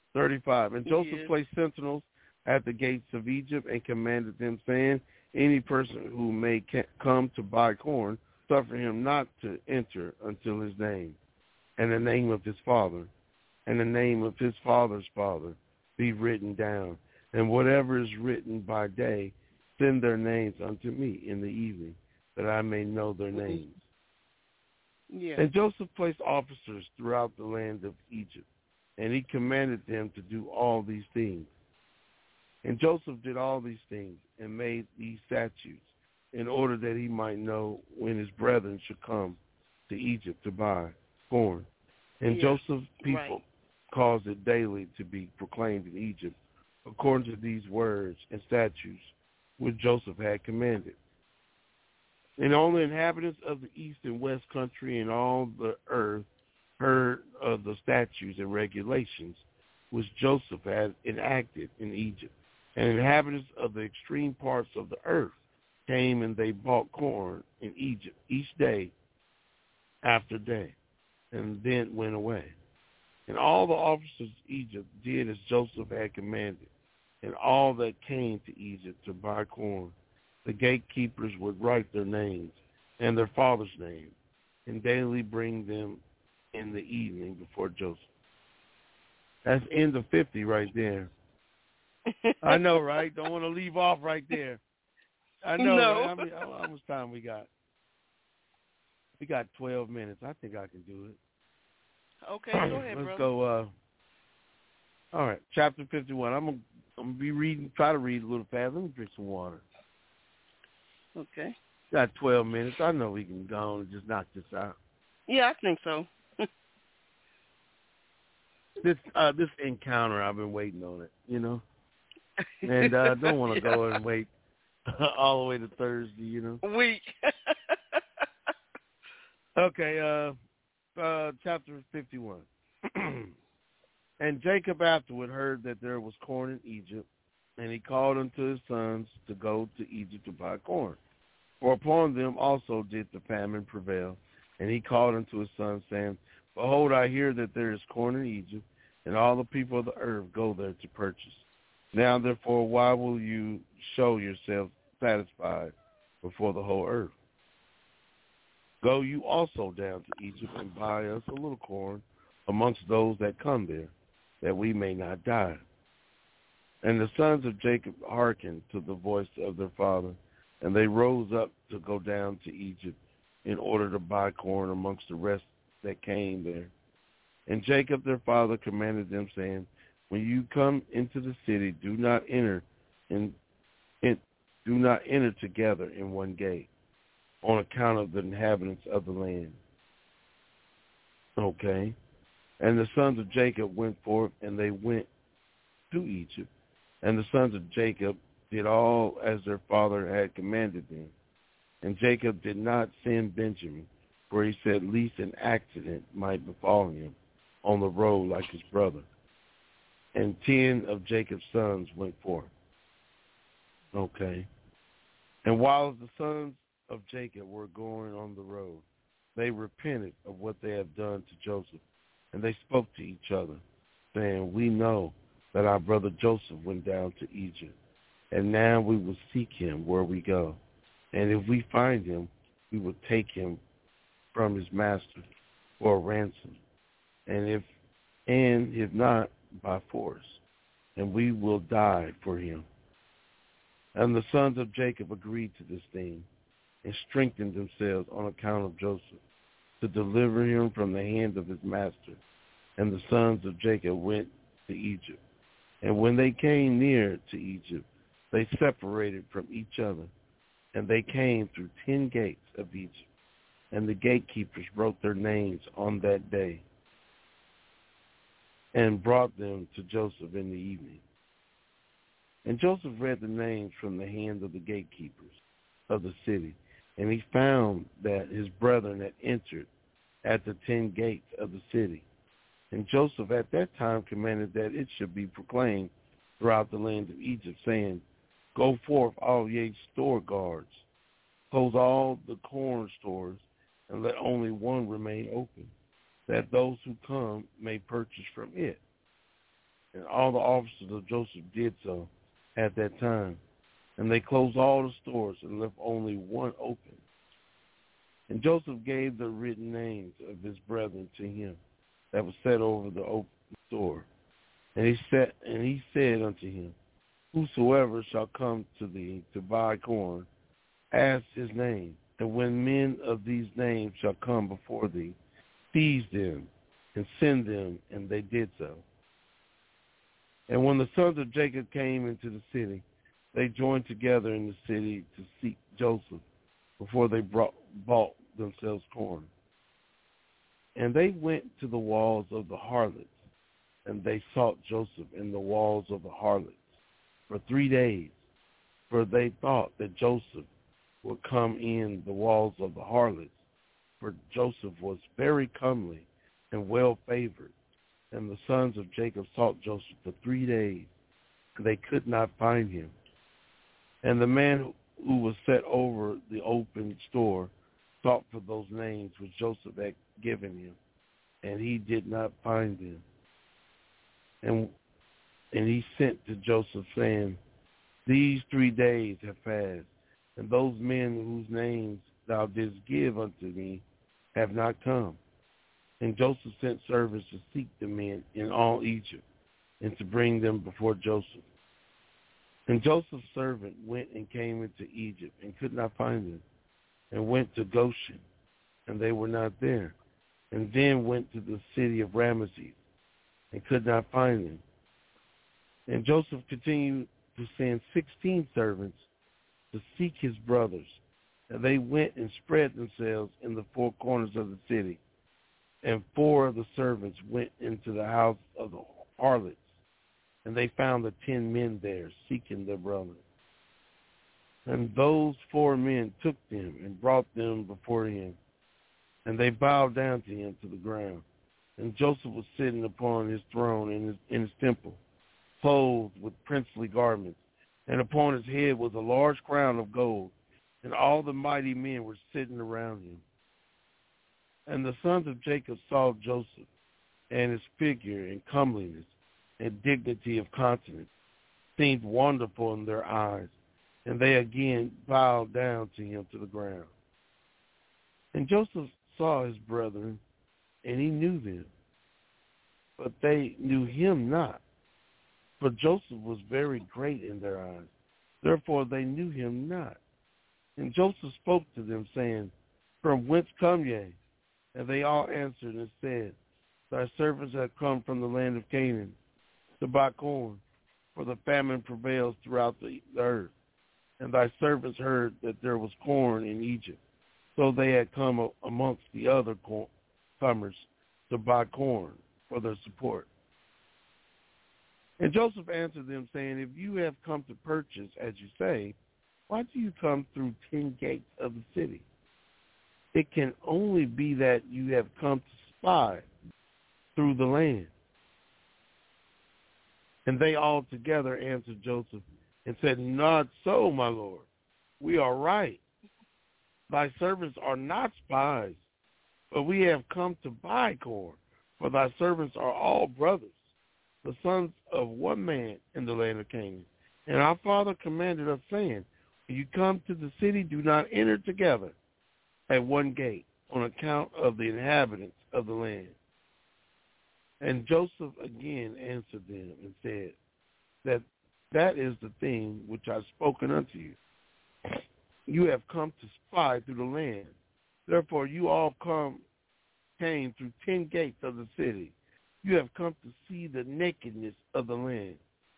35. And Joseph placed sentinels at the gates of Egypt and commanded them, saying, any person who may come to buy corn, suffer him not to enter until his name, and the name of his father, and the name of his father's father be written down. And whatever is written by day, send their names unto me in the evening, that I may know their names. Yeah. And Joseph placed officers throughout the land of Egypt, and he commanded them to do all these things. And Joseph did all these things and made these statutes in order that he might know when his brethren should come to Egypt to buy corn. And Joseph's people caused it daily to be proclaimed in Egypt according to these words and statutes which Joseph had commanded. And all the inhabitants of the east and west country and all the earth heard of the statutes and regulations which Joseph had enacted in Egypt. And inhabitants of the extreme parts of the earth came and they bought corn in Egypt each day after day, and then went away. And all the officers of Egypt did as Joseph had commanded. And all that came to Egypt to buy corn, the gatekeepers would write their names and their father's name, and daily bring them in the evening before Joseph. That's end of 50 right there. I know, right? Don't want to leave off right there. I know. No. Right? I mean, how much time we got? We got 12 minutes. I think I can do it. Okay, go ahead, Let's brother. go. All right, chapter 51. I'm gonna be reading. Try to read a little fast. Let me drink some water. Okay. Got 12 minutes. I know we can go on and just knock this out. Yeah, I think so. This encounter, I've been waiting on it, you know, and don't want to go and wait all the way to Thursday, you know. Week. Okay, chapter 51. And Jacob afterward heard that there was corn in Egypt, and he called unto his sons to go to Egypt to buy corn. For upon them also did the famine prevail. And he called unto his sons, saying, behold, I hear that there is corn in Egypt, and all the people of the earth go there to purchase. Now, therefore, why will you show yourselves satisfied before the whole earth? Go you also down to Egypt and buy us a little corn amongst those that come there, that we may not die. And the sons of Jacob hearkened to the voice of their father, and they rose up to go down to Egypt in order to buy corn amongst the rest that came there. And Jacob their father commanded them, saying, when you come into the city, do not enter together in one gate, on account of the inhabitants of the land. Okay. And the sons of Jacob went forth, and they went to Egypt. And the sons of Jacob did all as their father had commanded them. And Jacob did not send Benjamin, for he said, lest an accident might befall him on the road like his brother. And 10 of Jacob's sons went forth. Okay. And while the sons of Jacob were going on the road, they repented of what they had done to Joseph. And they spoke to each other, saying, we know that our brother Joseph went down to Egypt, and now we will seek him where we go. And if we find him, we will take him from his master for a ransom, and if not, by force, and we will die for him. And the sons of Jacob agreed to this thing, and strengthened themselves on account of Joseph, to deliver him from the hand of his master. And the sons of Jacob went to Egypt. And when they came near to Egypt, they separated from each other, and they came through 10 gates of Egypt. And the gatekeepers wrote their names on that day, and brought them to Joseph in the evening. And Joseph read the names from the hand of the gatekeepers of the city, and he found that his brethren had entered at the 10 gates of the city. And Joseph at that time commanded that it should be proclaimed throughout the land of Egypt, saying, go forth all ye store guards, close all the corn stores, and let only one remain open, that those who come may purchase from it. And all the officers of Joseph did so at that time. And they closed all the stores and left only one open. And Joseph gave the written names of his brethren to him that was set over the open store. And he said unto him, Whosoever shall come to thee to buy corn, ask his name. And when men of these names shall come before thee, seize them and send them. And they did so. And when the sons of Jacob came into the city, they joined together in the city to seek Joseph before they bought themselves corn. And they went to the walls of the harlots, and they sought Joseph in the walls of the harlots for 3 days, for they thought that Joseph would come in the walls of the harlots, for Joseph was very comely and well favored. And the sons of Jacob sought Joseph for 3 days, and they could not find him. And the man who was set over the open store sought for those names which Joseph had given him, and he did not find them. And he sent to Joseph, saying, These 3 days have passed, and those men whose names thou didst give unto me have not come. And Joseph sent servants to seek the men in all Egypt, and to bring them before Joseph. And Joseph's servant went and came into Egypt, and could not find them, and went to Goshen, and they were not there. And then went to the city of Ramesses, and could not find them. And Joseph continued to send 16 servants to seek his brothers. And they went and spread themselves in the 4 corners of the city. And 4 of the servants went into the house of the harlots, and they found the 10 men there seeking their brother. And those 4 men took them and brought them before him, and they bowed down to him to the ground. And Joseph was sitting upon his throne in his temple, clothed with princely garments, and upon his head was a large crown of gold, and all the mighty men were sitting around him. And the sons of Jacob saw Joseph, and his figure and comeliness and dignity of countenance seemed wonderful in their eyes, and they again bowed down to him to the ground. And Joseph saw his brethren, and he knew them, but they knew him not. For Joseph was very great in their eyes, therefore they knew him not. And Joseph spoke to them, saying, From whence come ye? And they all answered and said, Thy servants have come from the land of Canaan to buy corn, for the famine prevails throughout the earth. And thy servants heard that there was corn in Egypt, so they had come amongst the other comers to buy corn for their support. And Joseph answered them, saying, If you have come to purchase, as you say, why do you come through 10 gates of the city? It can only be that you have come to spy through the land. And they all together answered Joseph and said, Not so, my lord. We are right. Thy servants are not spies, but we have come to buy corn, for thy servants are all brothers, the sons of one man in the land of Canaan. And our father commanded us, saying, When you come to the city, do not enter together at one gate, on account of the inhabitants of the land. And Joseph again answered them and said, That is the thing which I have spoken unto you. You have come to spy through the land. Therefore you all came through 10 gates of the city. You have come to see the nakedness of the land.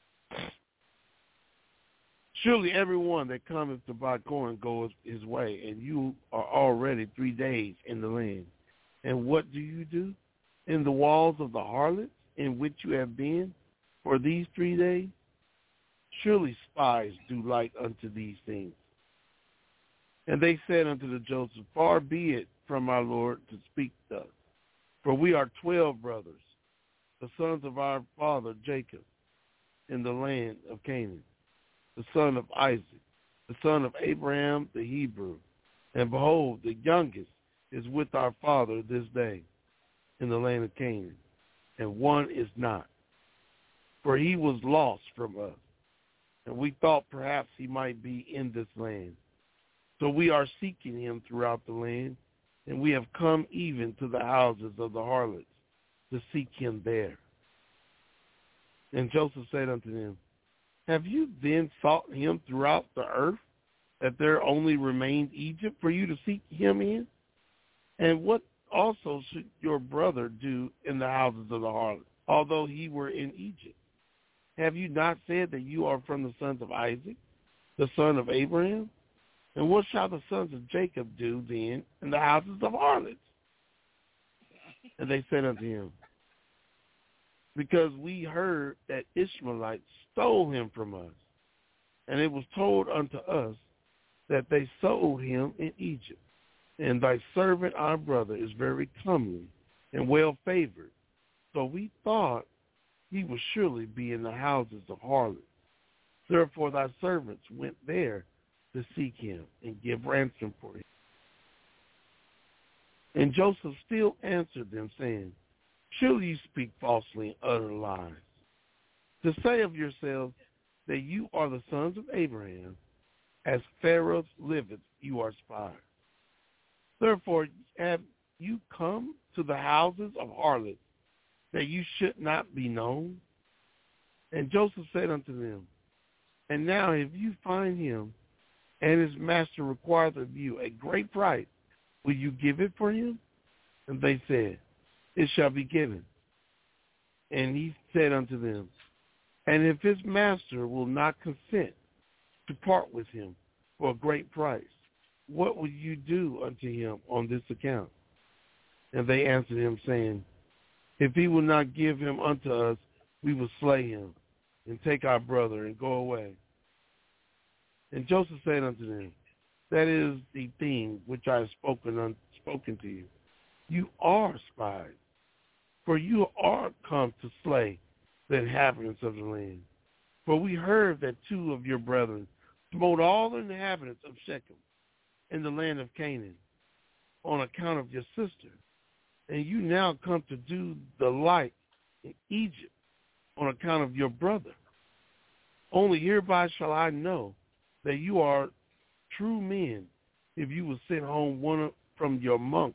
Surely everyone that cometh to buy corn goes his way, and you are already 3 days in the land. And what do you do? In the walls of the harlots in which you have been for these 3 days? Surely spies do like unto these things. And they said unto Joseph, Far be it from our Lord to speak thus, for we are 12 brothers, the sons of our father Jacob, in the land of Canaan, the son of Isaac, the son of Abraham the Hebrew. And behold, the youngest is with our father this day in the land of Canaan, and one is not. for he was lost from us, and we thought perhaps he might be in this land. So we are seeking him throughout the land, and we have come even to the houses of the harlots to seek him there. And Joseph said unto them, have you then sought him throughout the earth, that there only remained Egypt for you to seek him in? And what also should your brother do in the houses of the harlot, although he were in Egypt? Have you not said that you are from the sons of Isaac, the son of Abraham? And what shall the sons of Jacob do then in the houses of harlots? And they said unto him, because we heard that Ishmaelites stole him from us, and it was told unto us that they sold him in Egypt. And thy servant our brother is very comely and well favored. So we thought he would surely be in the houses of harlots. Therefore thy servants went there to seek him and give ransom for him. And Joseph still answered them, saying, surely you speak falsely and utter lies, to say of yourselves that you are the sons of Abraham. As Pharaoh liveth, you are spies. Therefore have you come to the houses of harlots, that you should not be known? And Joseph said unto them, and now if you find him, and his master requires of you a great price, will you give it for him? And they said, it shall be given. And he said unto them, and if his master will not consent to part with him for a great price, what will you do unto him on this account? And they answered him, saying, if he will not give him unto us, we will slay him, and take our brother, and go away. And Joseph said unto them, that is the thing which I have spoken to you. You are spies, for you are come to slay the inhabitants of the land. For we heard that two of your brethren smote all the inhabitants of Shechem in the land of Canaan on account of your sister. And you now come to do the like in Egypt on account of your brother. Only hereby shall I know that you are true men if you will send home one from your monks.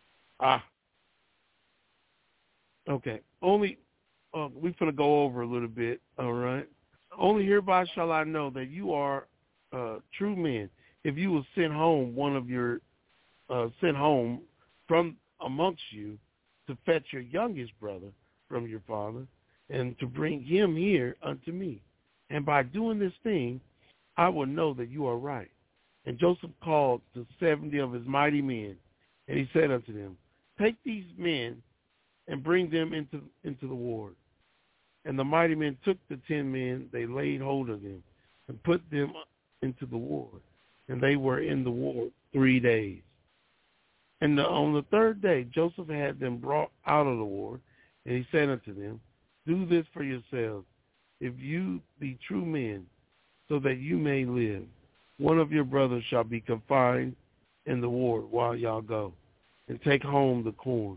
Okay. Only, we're going to go over a little bit, all right? Only hereby shall I know that you are true men if you will send home one of your, send home from amongst you to fetch your youngest brother from your father and to bring him here unto me. And by doing this thing, I will know that you are right. And Joseph called to 70 of his mighty men, and he said unto them, take these men and bring them into the ward. And the mighty men took the 10 men, they laid hold of them, and put them into the ward. And they were in the ward 3 days. And on the third day, Joseph had them brought out of the ward, and he said unto them, do this for yourselves, if you be true men, so that you may live. One of your brothers shall be confined in the ward while y'all go, and take home the corn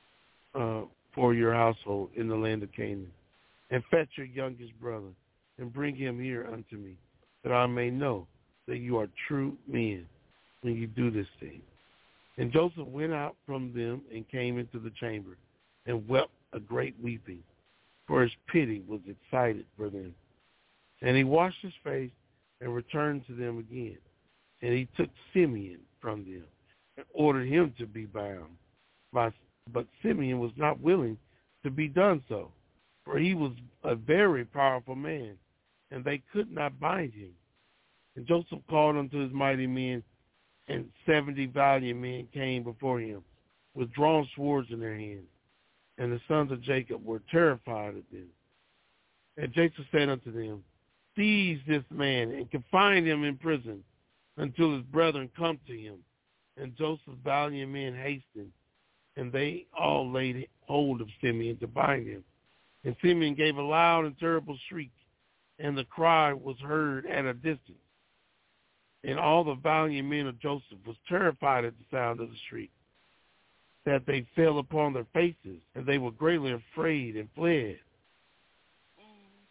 for your household in the land of Canaan. And fetch your youngest brother, and bring him here unto me, that I may know that you are true men when you do this thing. And Joseph went out from them and came into the chamber, and wept a great weeping, for his pity was excited for them. And he washed his face and returned to them again. And he took Simeon from them and ordered him to be bound. But Simeon was not willing to be done so, for he was a very powerful man, and they could not bind him. And Joseph called unto his mighty men, and 70 valiant men came before him with drawn swords in their hands. And the sons of Jacob were terrified of them. And Jacob said unto them, seize this man and confine him in prison until his brethren come to him. And Joseph's valiant men hastened, and they all laid hold of Simeon to bind him. And Simeon gave a loud and terrible shriek, and the cry was heard at a distance. And all the valiant men of Joseph was terrified at the sound of the shriek, that they fell upon their faces, and they were greatly afraid and fled.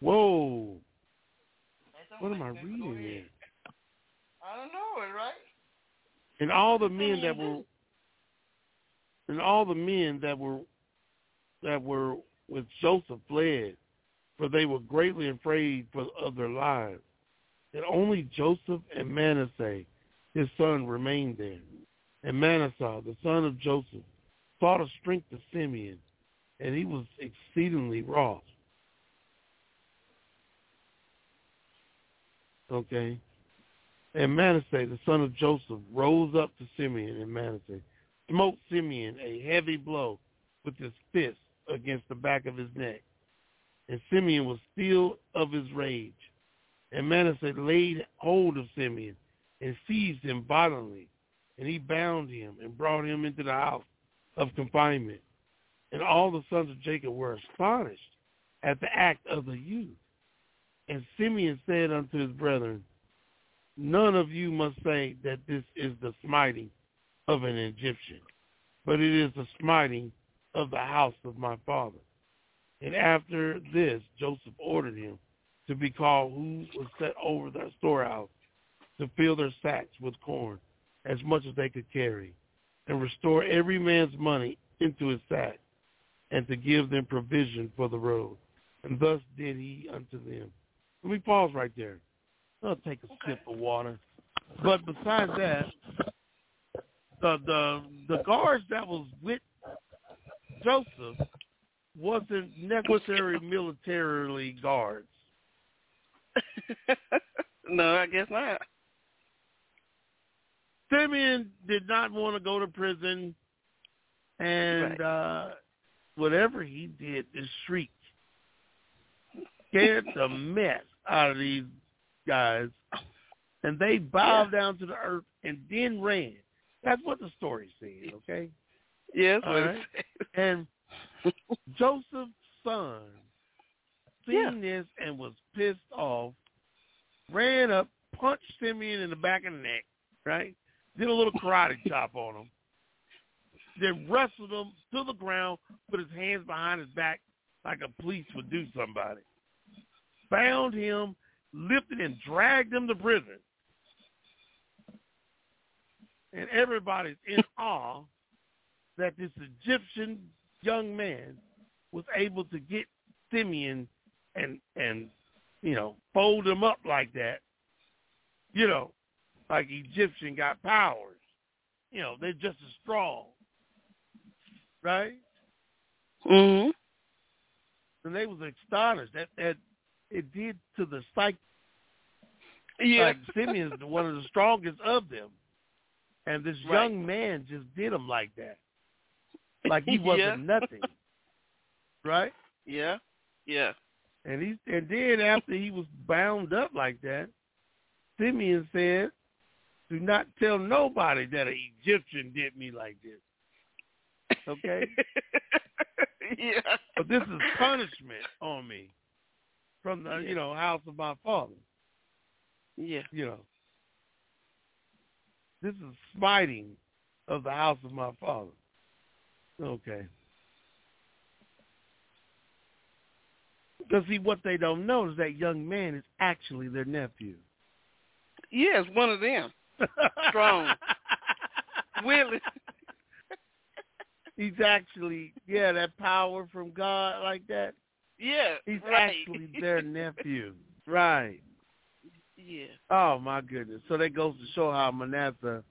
Whoa. What am I reading here? I don't know it, right? And all the men that were with Joseph fled, for they were greatly afraid of their lives. And only Joseph and Manasseh, his son, remained there. And Manasseh, the son of Joseph, saw the strength of Simeon, and he was exceedingly wroth. Okay. And Manasseh, the son of Joseph, rose up to Simeon and Manasseh, smote Simeon a heavy blow with his fist against the back of his neck. And Simeon was filled of his rage. And Manasseh laid hold of Simeon and seized him violently. And he bound him and brought him into the house of confinement. And all the sons of Jacob were astonished at the act of the youth. And Simeon said unto his brethren, none of you must say that this is the smiting of an Egyptian, but it is the smiting of the house of my father. And after this, Joseph ordered him to be called, who was set over their storehouse, to fill their sacks with corn, as much as they could carry, and restore every man's money into his sack, and to give them provision for the road. And thus did he unto them. Let me pause right there. I'll take a sip of water. But besides that, the guards that was with Joseph wasn't necessarily militarily guards. No, I guess not. Simeon did not want to go to prison, and whatever he did is shriek. Scared the mess out of these guys, and they bowed down to the earth and then ran. That's what the story says, okay? Yes. All right? And Joseph's son seen this and was pissed off, ran up, punched Simeon in the back of the neck, right? Did a little karate chop on him. Then wrestled him to the ground, put his hands behind his back like a police would do somebody. Bound him, lifted and dragged him to prison. And everybody's in awe that this Egyptian young man was able to get Simeon and fold him up like that. Like Egyptian got powers. They're just as strong. Right? Mm-hmm. And they was astonished that it did to the psyche. Yeah. Like Simeon's one of the strongest of them. And this young man just did him like that. Like he wasn't nothing. Right? Yeah. Yeah. And then after he was bound up like that, Simeon said, do not tell nobody that an Egyptian did me like this. Okay? Yeah. But this is punishment on me from the, house of my father. Yeah. This is smiting of the house of my father. Okay. Because see, what they don't know is that young man is actually their nephew. Yes, one of them. Strong. Willing. He's actually, that power from God like that. Yeah, He's right. actually their nephew. Right. Yeah. Oh, my goodness. So that goes to show how Manasseh,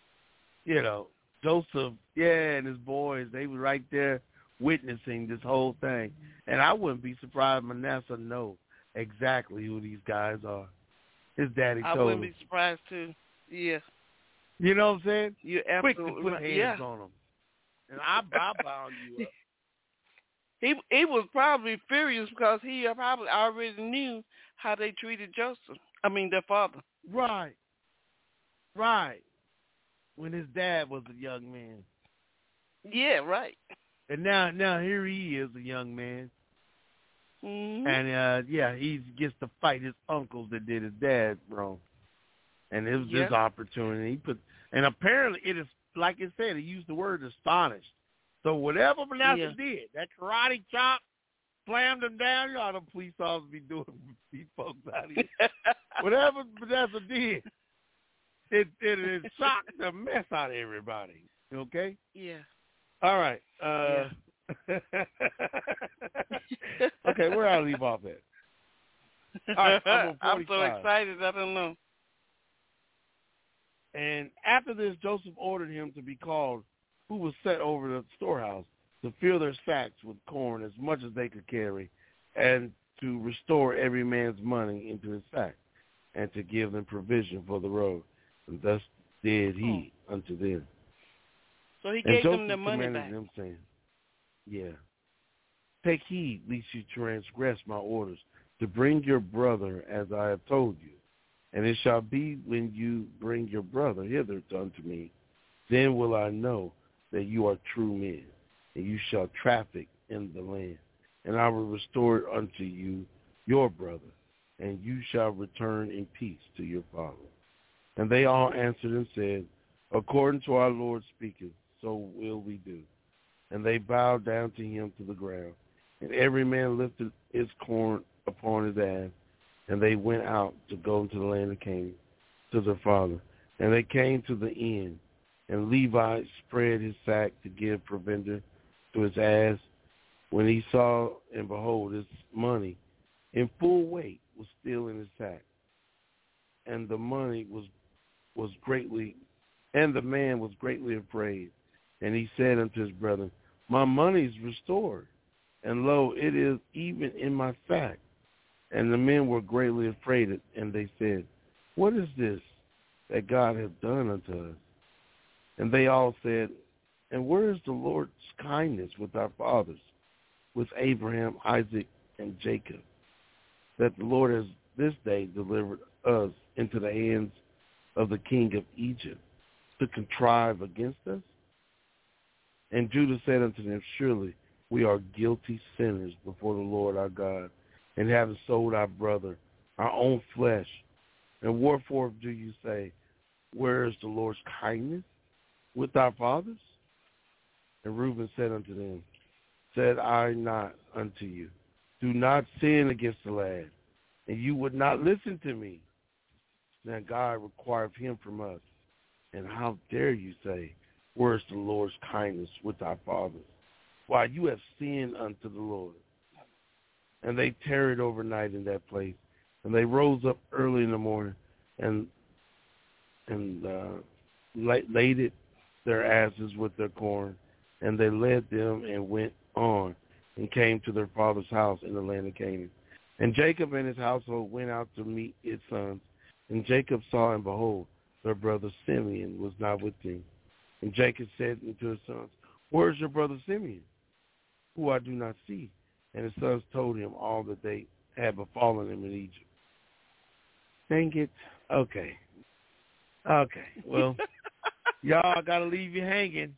Joseph, and his boys, they were right there witnessing this whole thing. And I wouldn't be surprised Manasseh know exactly who these guys are. His daddy told him. I wouldn't be surprised, too. Yeah. You know what I'm saying? You're Quick absolutely to put right. hands on them. And I bound you up. He was probably furious because he probably already knew how they treated Joseph. I mean, their father. Right. When his dad was a young man. Yeah, right. And now here he is, a young man. Mm-hmm. And, he gets to fight his uncles that did his dad wrong. And it was his opportunity. And apparently it is, like it said, he used the word astonished. So whatever Manasseh did, that karate chop, slammed him down. You know how the police officers be doing these folks out here. Whatever Vanessa did, it shocked the mess out of everybody. Okay? Yeah. All right. Okay, where I leave off at? All right, I'm so excited, I don't know. And after this, Joseph ordered him to be called, who was set over the storehouse, to fill their sacks with corn as much as they could carry, and to restore every man's money into his sack, and to give them provision for the road. And thus did he unto them. So he gave them their money commanded back. them, saying, take heed lest you transgress my orders, to bring your brother as I have told you. And it shall be when you bring your brother hither unto me, then will I know that you are true men, and you shall traffic in the land. And I will restore it unto you your brother, and you shall return in peace to your father. And they all answered and said, according to our Lord speaketh, so will we do. And they bowed down to him to the ground. And every man lifted his corn upon his ass, and they went out to go into the land of Canaan to their father. And they came to the end, and Levi spread his sack to give provender to his ass. When he saw, and behold, his money in full weight was still in his sack, and the money was greatly, and the man was greatly afraid. And he said unto his brethren, my money is restored, and lo, it is even in my sack. And the men were greatly afraid, and they said, what is this that God hath done unto us? And they all said, and where is the Lord's kindness with our fathers, with Abraham, Isaac, and Jacob, that the Lord has this day delivered us into the hands of the king of Egypt, to contrive against us? And Judah said unto them, surely we are guilty sinners before the Lord our God, and having sold our brother, our own flesh. And wherefore do you say, where is the Lord's kindness with our fathers? And Reuben said unto them, said I not unto you, do not sin against the lad, and you would not listen to me. Then God required him from us. And how dare you say, where is the Lord's kindness with our fathers? Why, you have sinned unto the Lord. And they tarried overnight in that place. And they rose up early in the morning and laded their asses with their corn. And they led them and went on and came to their father's house in the land of Canaan. And Jacob and his household went out to meet his sons. And Jacob saw, and behold, their brother Simeon was not with them. And Jacob said unto his sons, where is your brother Simeon, who I do not see? And his sons told him all that they had befallen him in Egypt. Dang it. Okay. Well, y'all, I got to leave you hanging.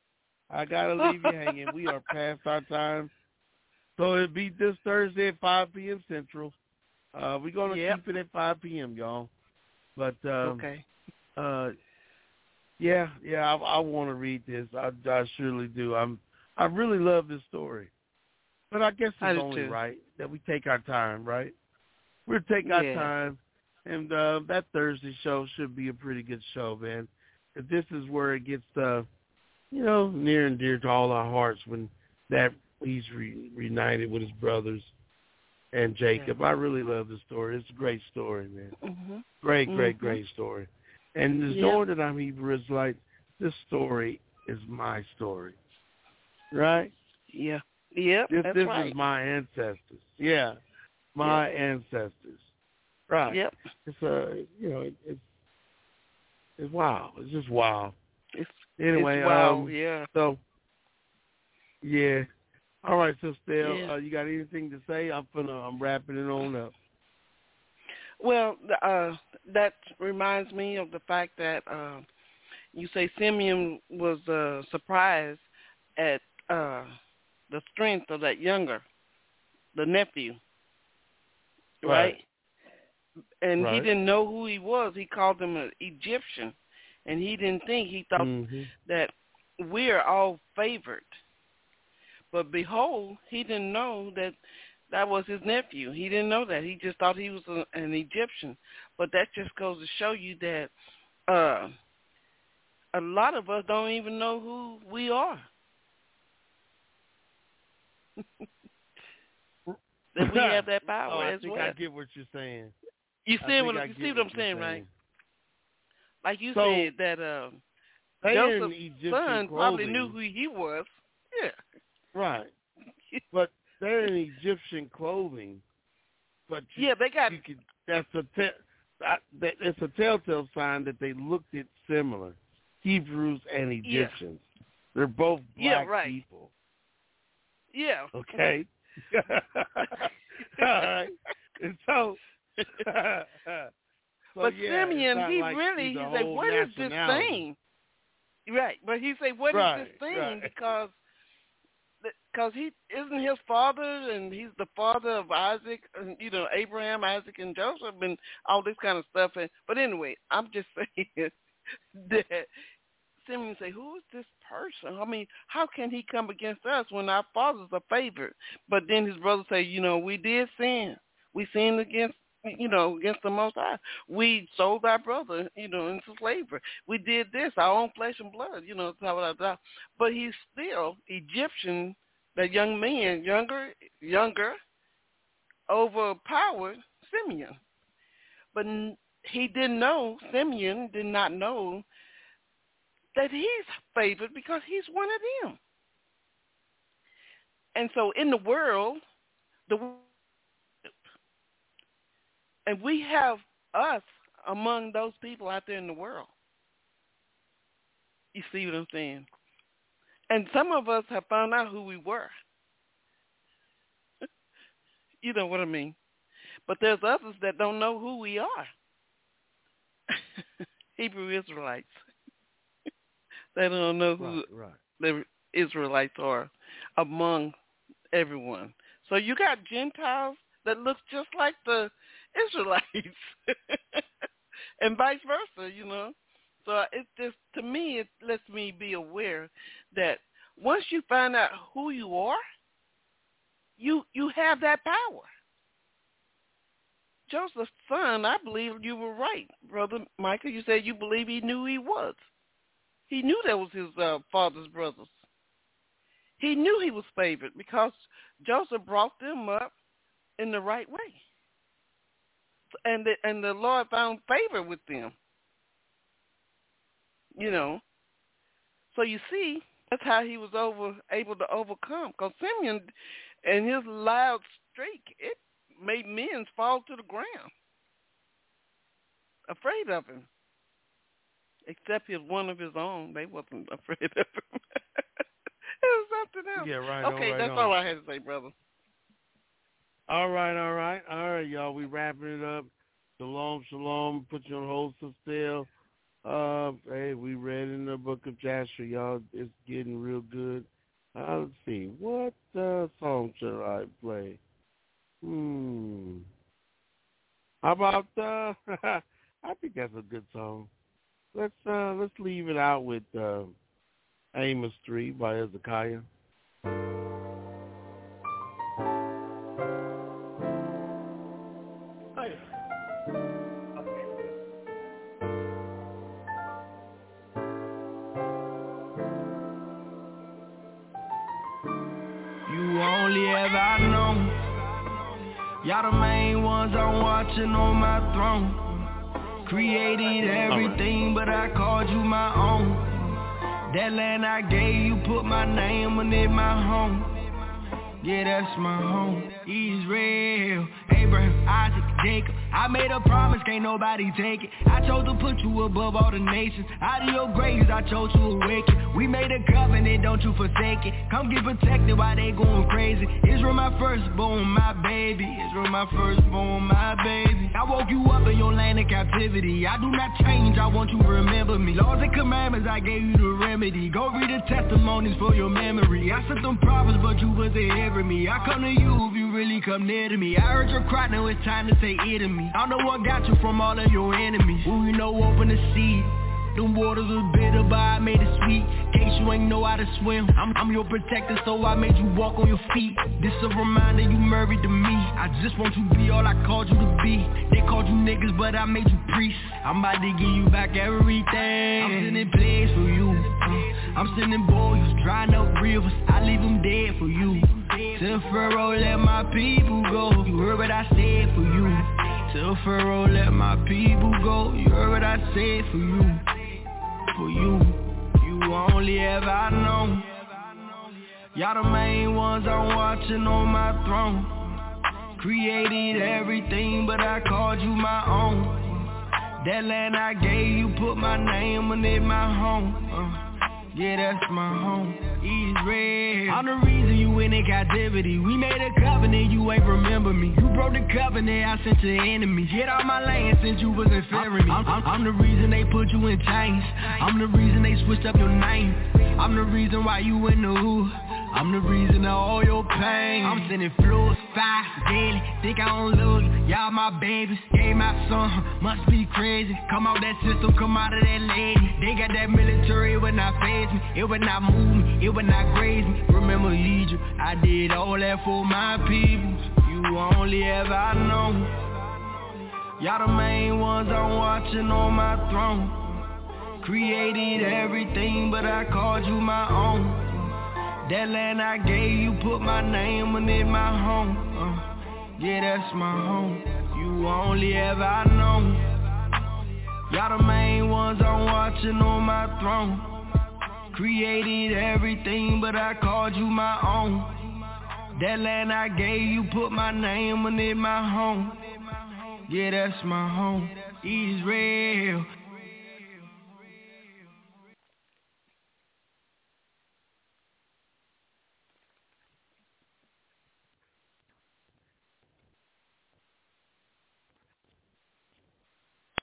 We are past our time. So it'll be this Thursday at 5 p.m. Central. We're going to keep it at 5 p.m., y'all. But, okay. I want to read this. I surely do. I really love this story. But I guess it's only right that we take our time, right? We'll take our time, and that Thursday show should be a pretty good show, man. If this is where it gets, near and dear to all our hearts when that he's reunited with his brothers and Jacob. I really love the story. It's a great story, man. Mm-hmm. Great story. And the knowing that I'm Hebrew Israelite, this story is my story, right? Yeah. Yeah, this right. is my ancestors. Yeah, my ancestors. Right. Yep. It's it's wild. It's just wild. Anyway, it's wild. So, all right, so Stell, you got anything to say? I'm wrapping it on up. Well, that reminds me of the fact that you say Simeon was surprised at the strength of that the nephew, right? And he didn't know who he was. He called him an Egyptian, and he thought that we're all favored. But behold, he didn't know that was his nephew. He didn't know that. He just thought he was an Egyptian. But that just goes to show you that a lot of us don't even know who we are. That we have that power as well. I get what you're saying. You see what I'm saying, right? Like you said that Joseph's son probably knew who he was. Yeah. Right. But they're in Egyptian clothing. But they got. It's a telltale sign that they looked at similar. Hebrews and Egyptians. Yeah. They're both black people. Yeah. Okay. All right. And so but Simeon, he said, what is this thing? Right. But he said, what is this thing? Right. Because he isn't his father, and he's the father of Isaac, and, Abraham, Isaac, and Joseph, and all this kind of stuff. But anyway, I'm just saying that Simeon say, who is this person? I mean, how can he come against us when our fathers are favored? But then his brother say, we did sin. We sinned against the Most High. We sold our brother, into slavery. We did this, our own flesh and blood, blah, blah, blah. But he's still Egyptian, that young man, younger, overpowered Simeon. But Simeon did not know that he's favored because he's one of them. And so in the world, and we have us among those people out there in the world. You see what I'm saying? And some of us have found out who we were. You know what I mean? But there's others that don't know who we are. Hebrew Israelites. They don't know who the Israelites are among everyone. So you got Gentiles that look just like the Israelites and vice versa, So it just, to me, it lets me be aware that once you find out who you are, you have that power. Joseph's son, I believe you were right, Brother Michael. You said you believe he knew he was. He knew that was his father's brothers. He knew he was favored because Joseph brought them up in the right way. And the Lord found favor with them. So you see, that's how he was able to overcome. Because Simeon and his loud streak, it made men fall to the ground, afraid of him. Except his one of his own, they wasn't afraid of him. It was something else. Yeah, right. Okay, right that's on. all I had to say, brother. All right, y'all. We wrapping it up. Shalom. Put you on hold so still. Hey, we read in the book of Joshua, y'all. It's getting real good. Let's see. What song should I play? How about I think that's a good song. Let's leave it out with Amos 3 by Hezekiah. Y'all the main ones I'm watching on my throne. Created everything, but I called you my own. That land I gave you, put my name on it, my home. Yeah, that's my home. Israel, Abraham, Isaac, Jacob. I made a promise, can't nobody take it. I chose to put you above all the nations. Out of your graves, I chose to awaken. We made a covenant, don't you forsake it. Come get protected while they going crazy. Israel, my firstborn, my baby. Israel, my firstborn, my baby. I woke you up in your land of captivity. I do not change, I want you to remember me. Laws and commandments, I gave you the remedy. Go read the testimonies for your memory. I sent them prophets, but you wasn't hearing me. I come to you if you really come near to me. I heard your cry, now it's time to say it to me. I know what got you from all of your enemies. Who you know open the seed. Them waters was bitter, but I made it sweet. Case you ain't know how to swim, I'm your protector, so I made you walk on your feet. This a reminder you married to me. I just want you to be all I called you to be. They called you niggas, but I made you priests. I'm about to give you back everything. I'm sending plays for you. I'm sending boys, drying up rivers. I leave them dead for you. Tell Pharaoh, let my people go. You heard what I said for you. Tell Pharaoh, let my people go. You heard what I said for you. For you, you only ever known. Y'all the main ones I'm watching on my throne. Created everything, but I called you my own. That land I gave you, put my name on it, my home. Yeah, that's my home, Israel. I'm the reason you in captivity. We made a covenant, you ain't remember me. You broke the covenant, I sent your enemies. Get out my land since you wasn't fearing me. I'm the reason they put you in chains. I'm the reason they switched up your name. I'm the reason why you in the hood. I'm the reason of all your pain. I'm sending floors, fire, daily. Think I don't love you. Y'all my babies, gave my son. Must be crazy. Come out that system, come out of that lady. They got that military, it would not phase me. It would not move me, it would not graze me. Remember Egypt, I did all that for my people. You only ever known. Y'all the main ones I'm watching on my throne. Created everything, but I called you my own. That land I gave you, put my name on it, my home. Yeah, that's my home. You only ever known. Y'all the main ones I'm watching on my throne. Created everything, but I called you my own. That land I gave you, put my name on it, my home. Yeah, that's my home, Israel.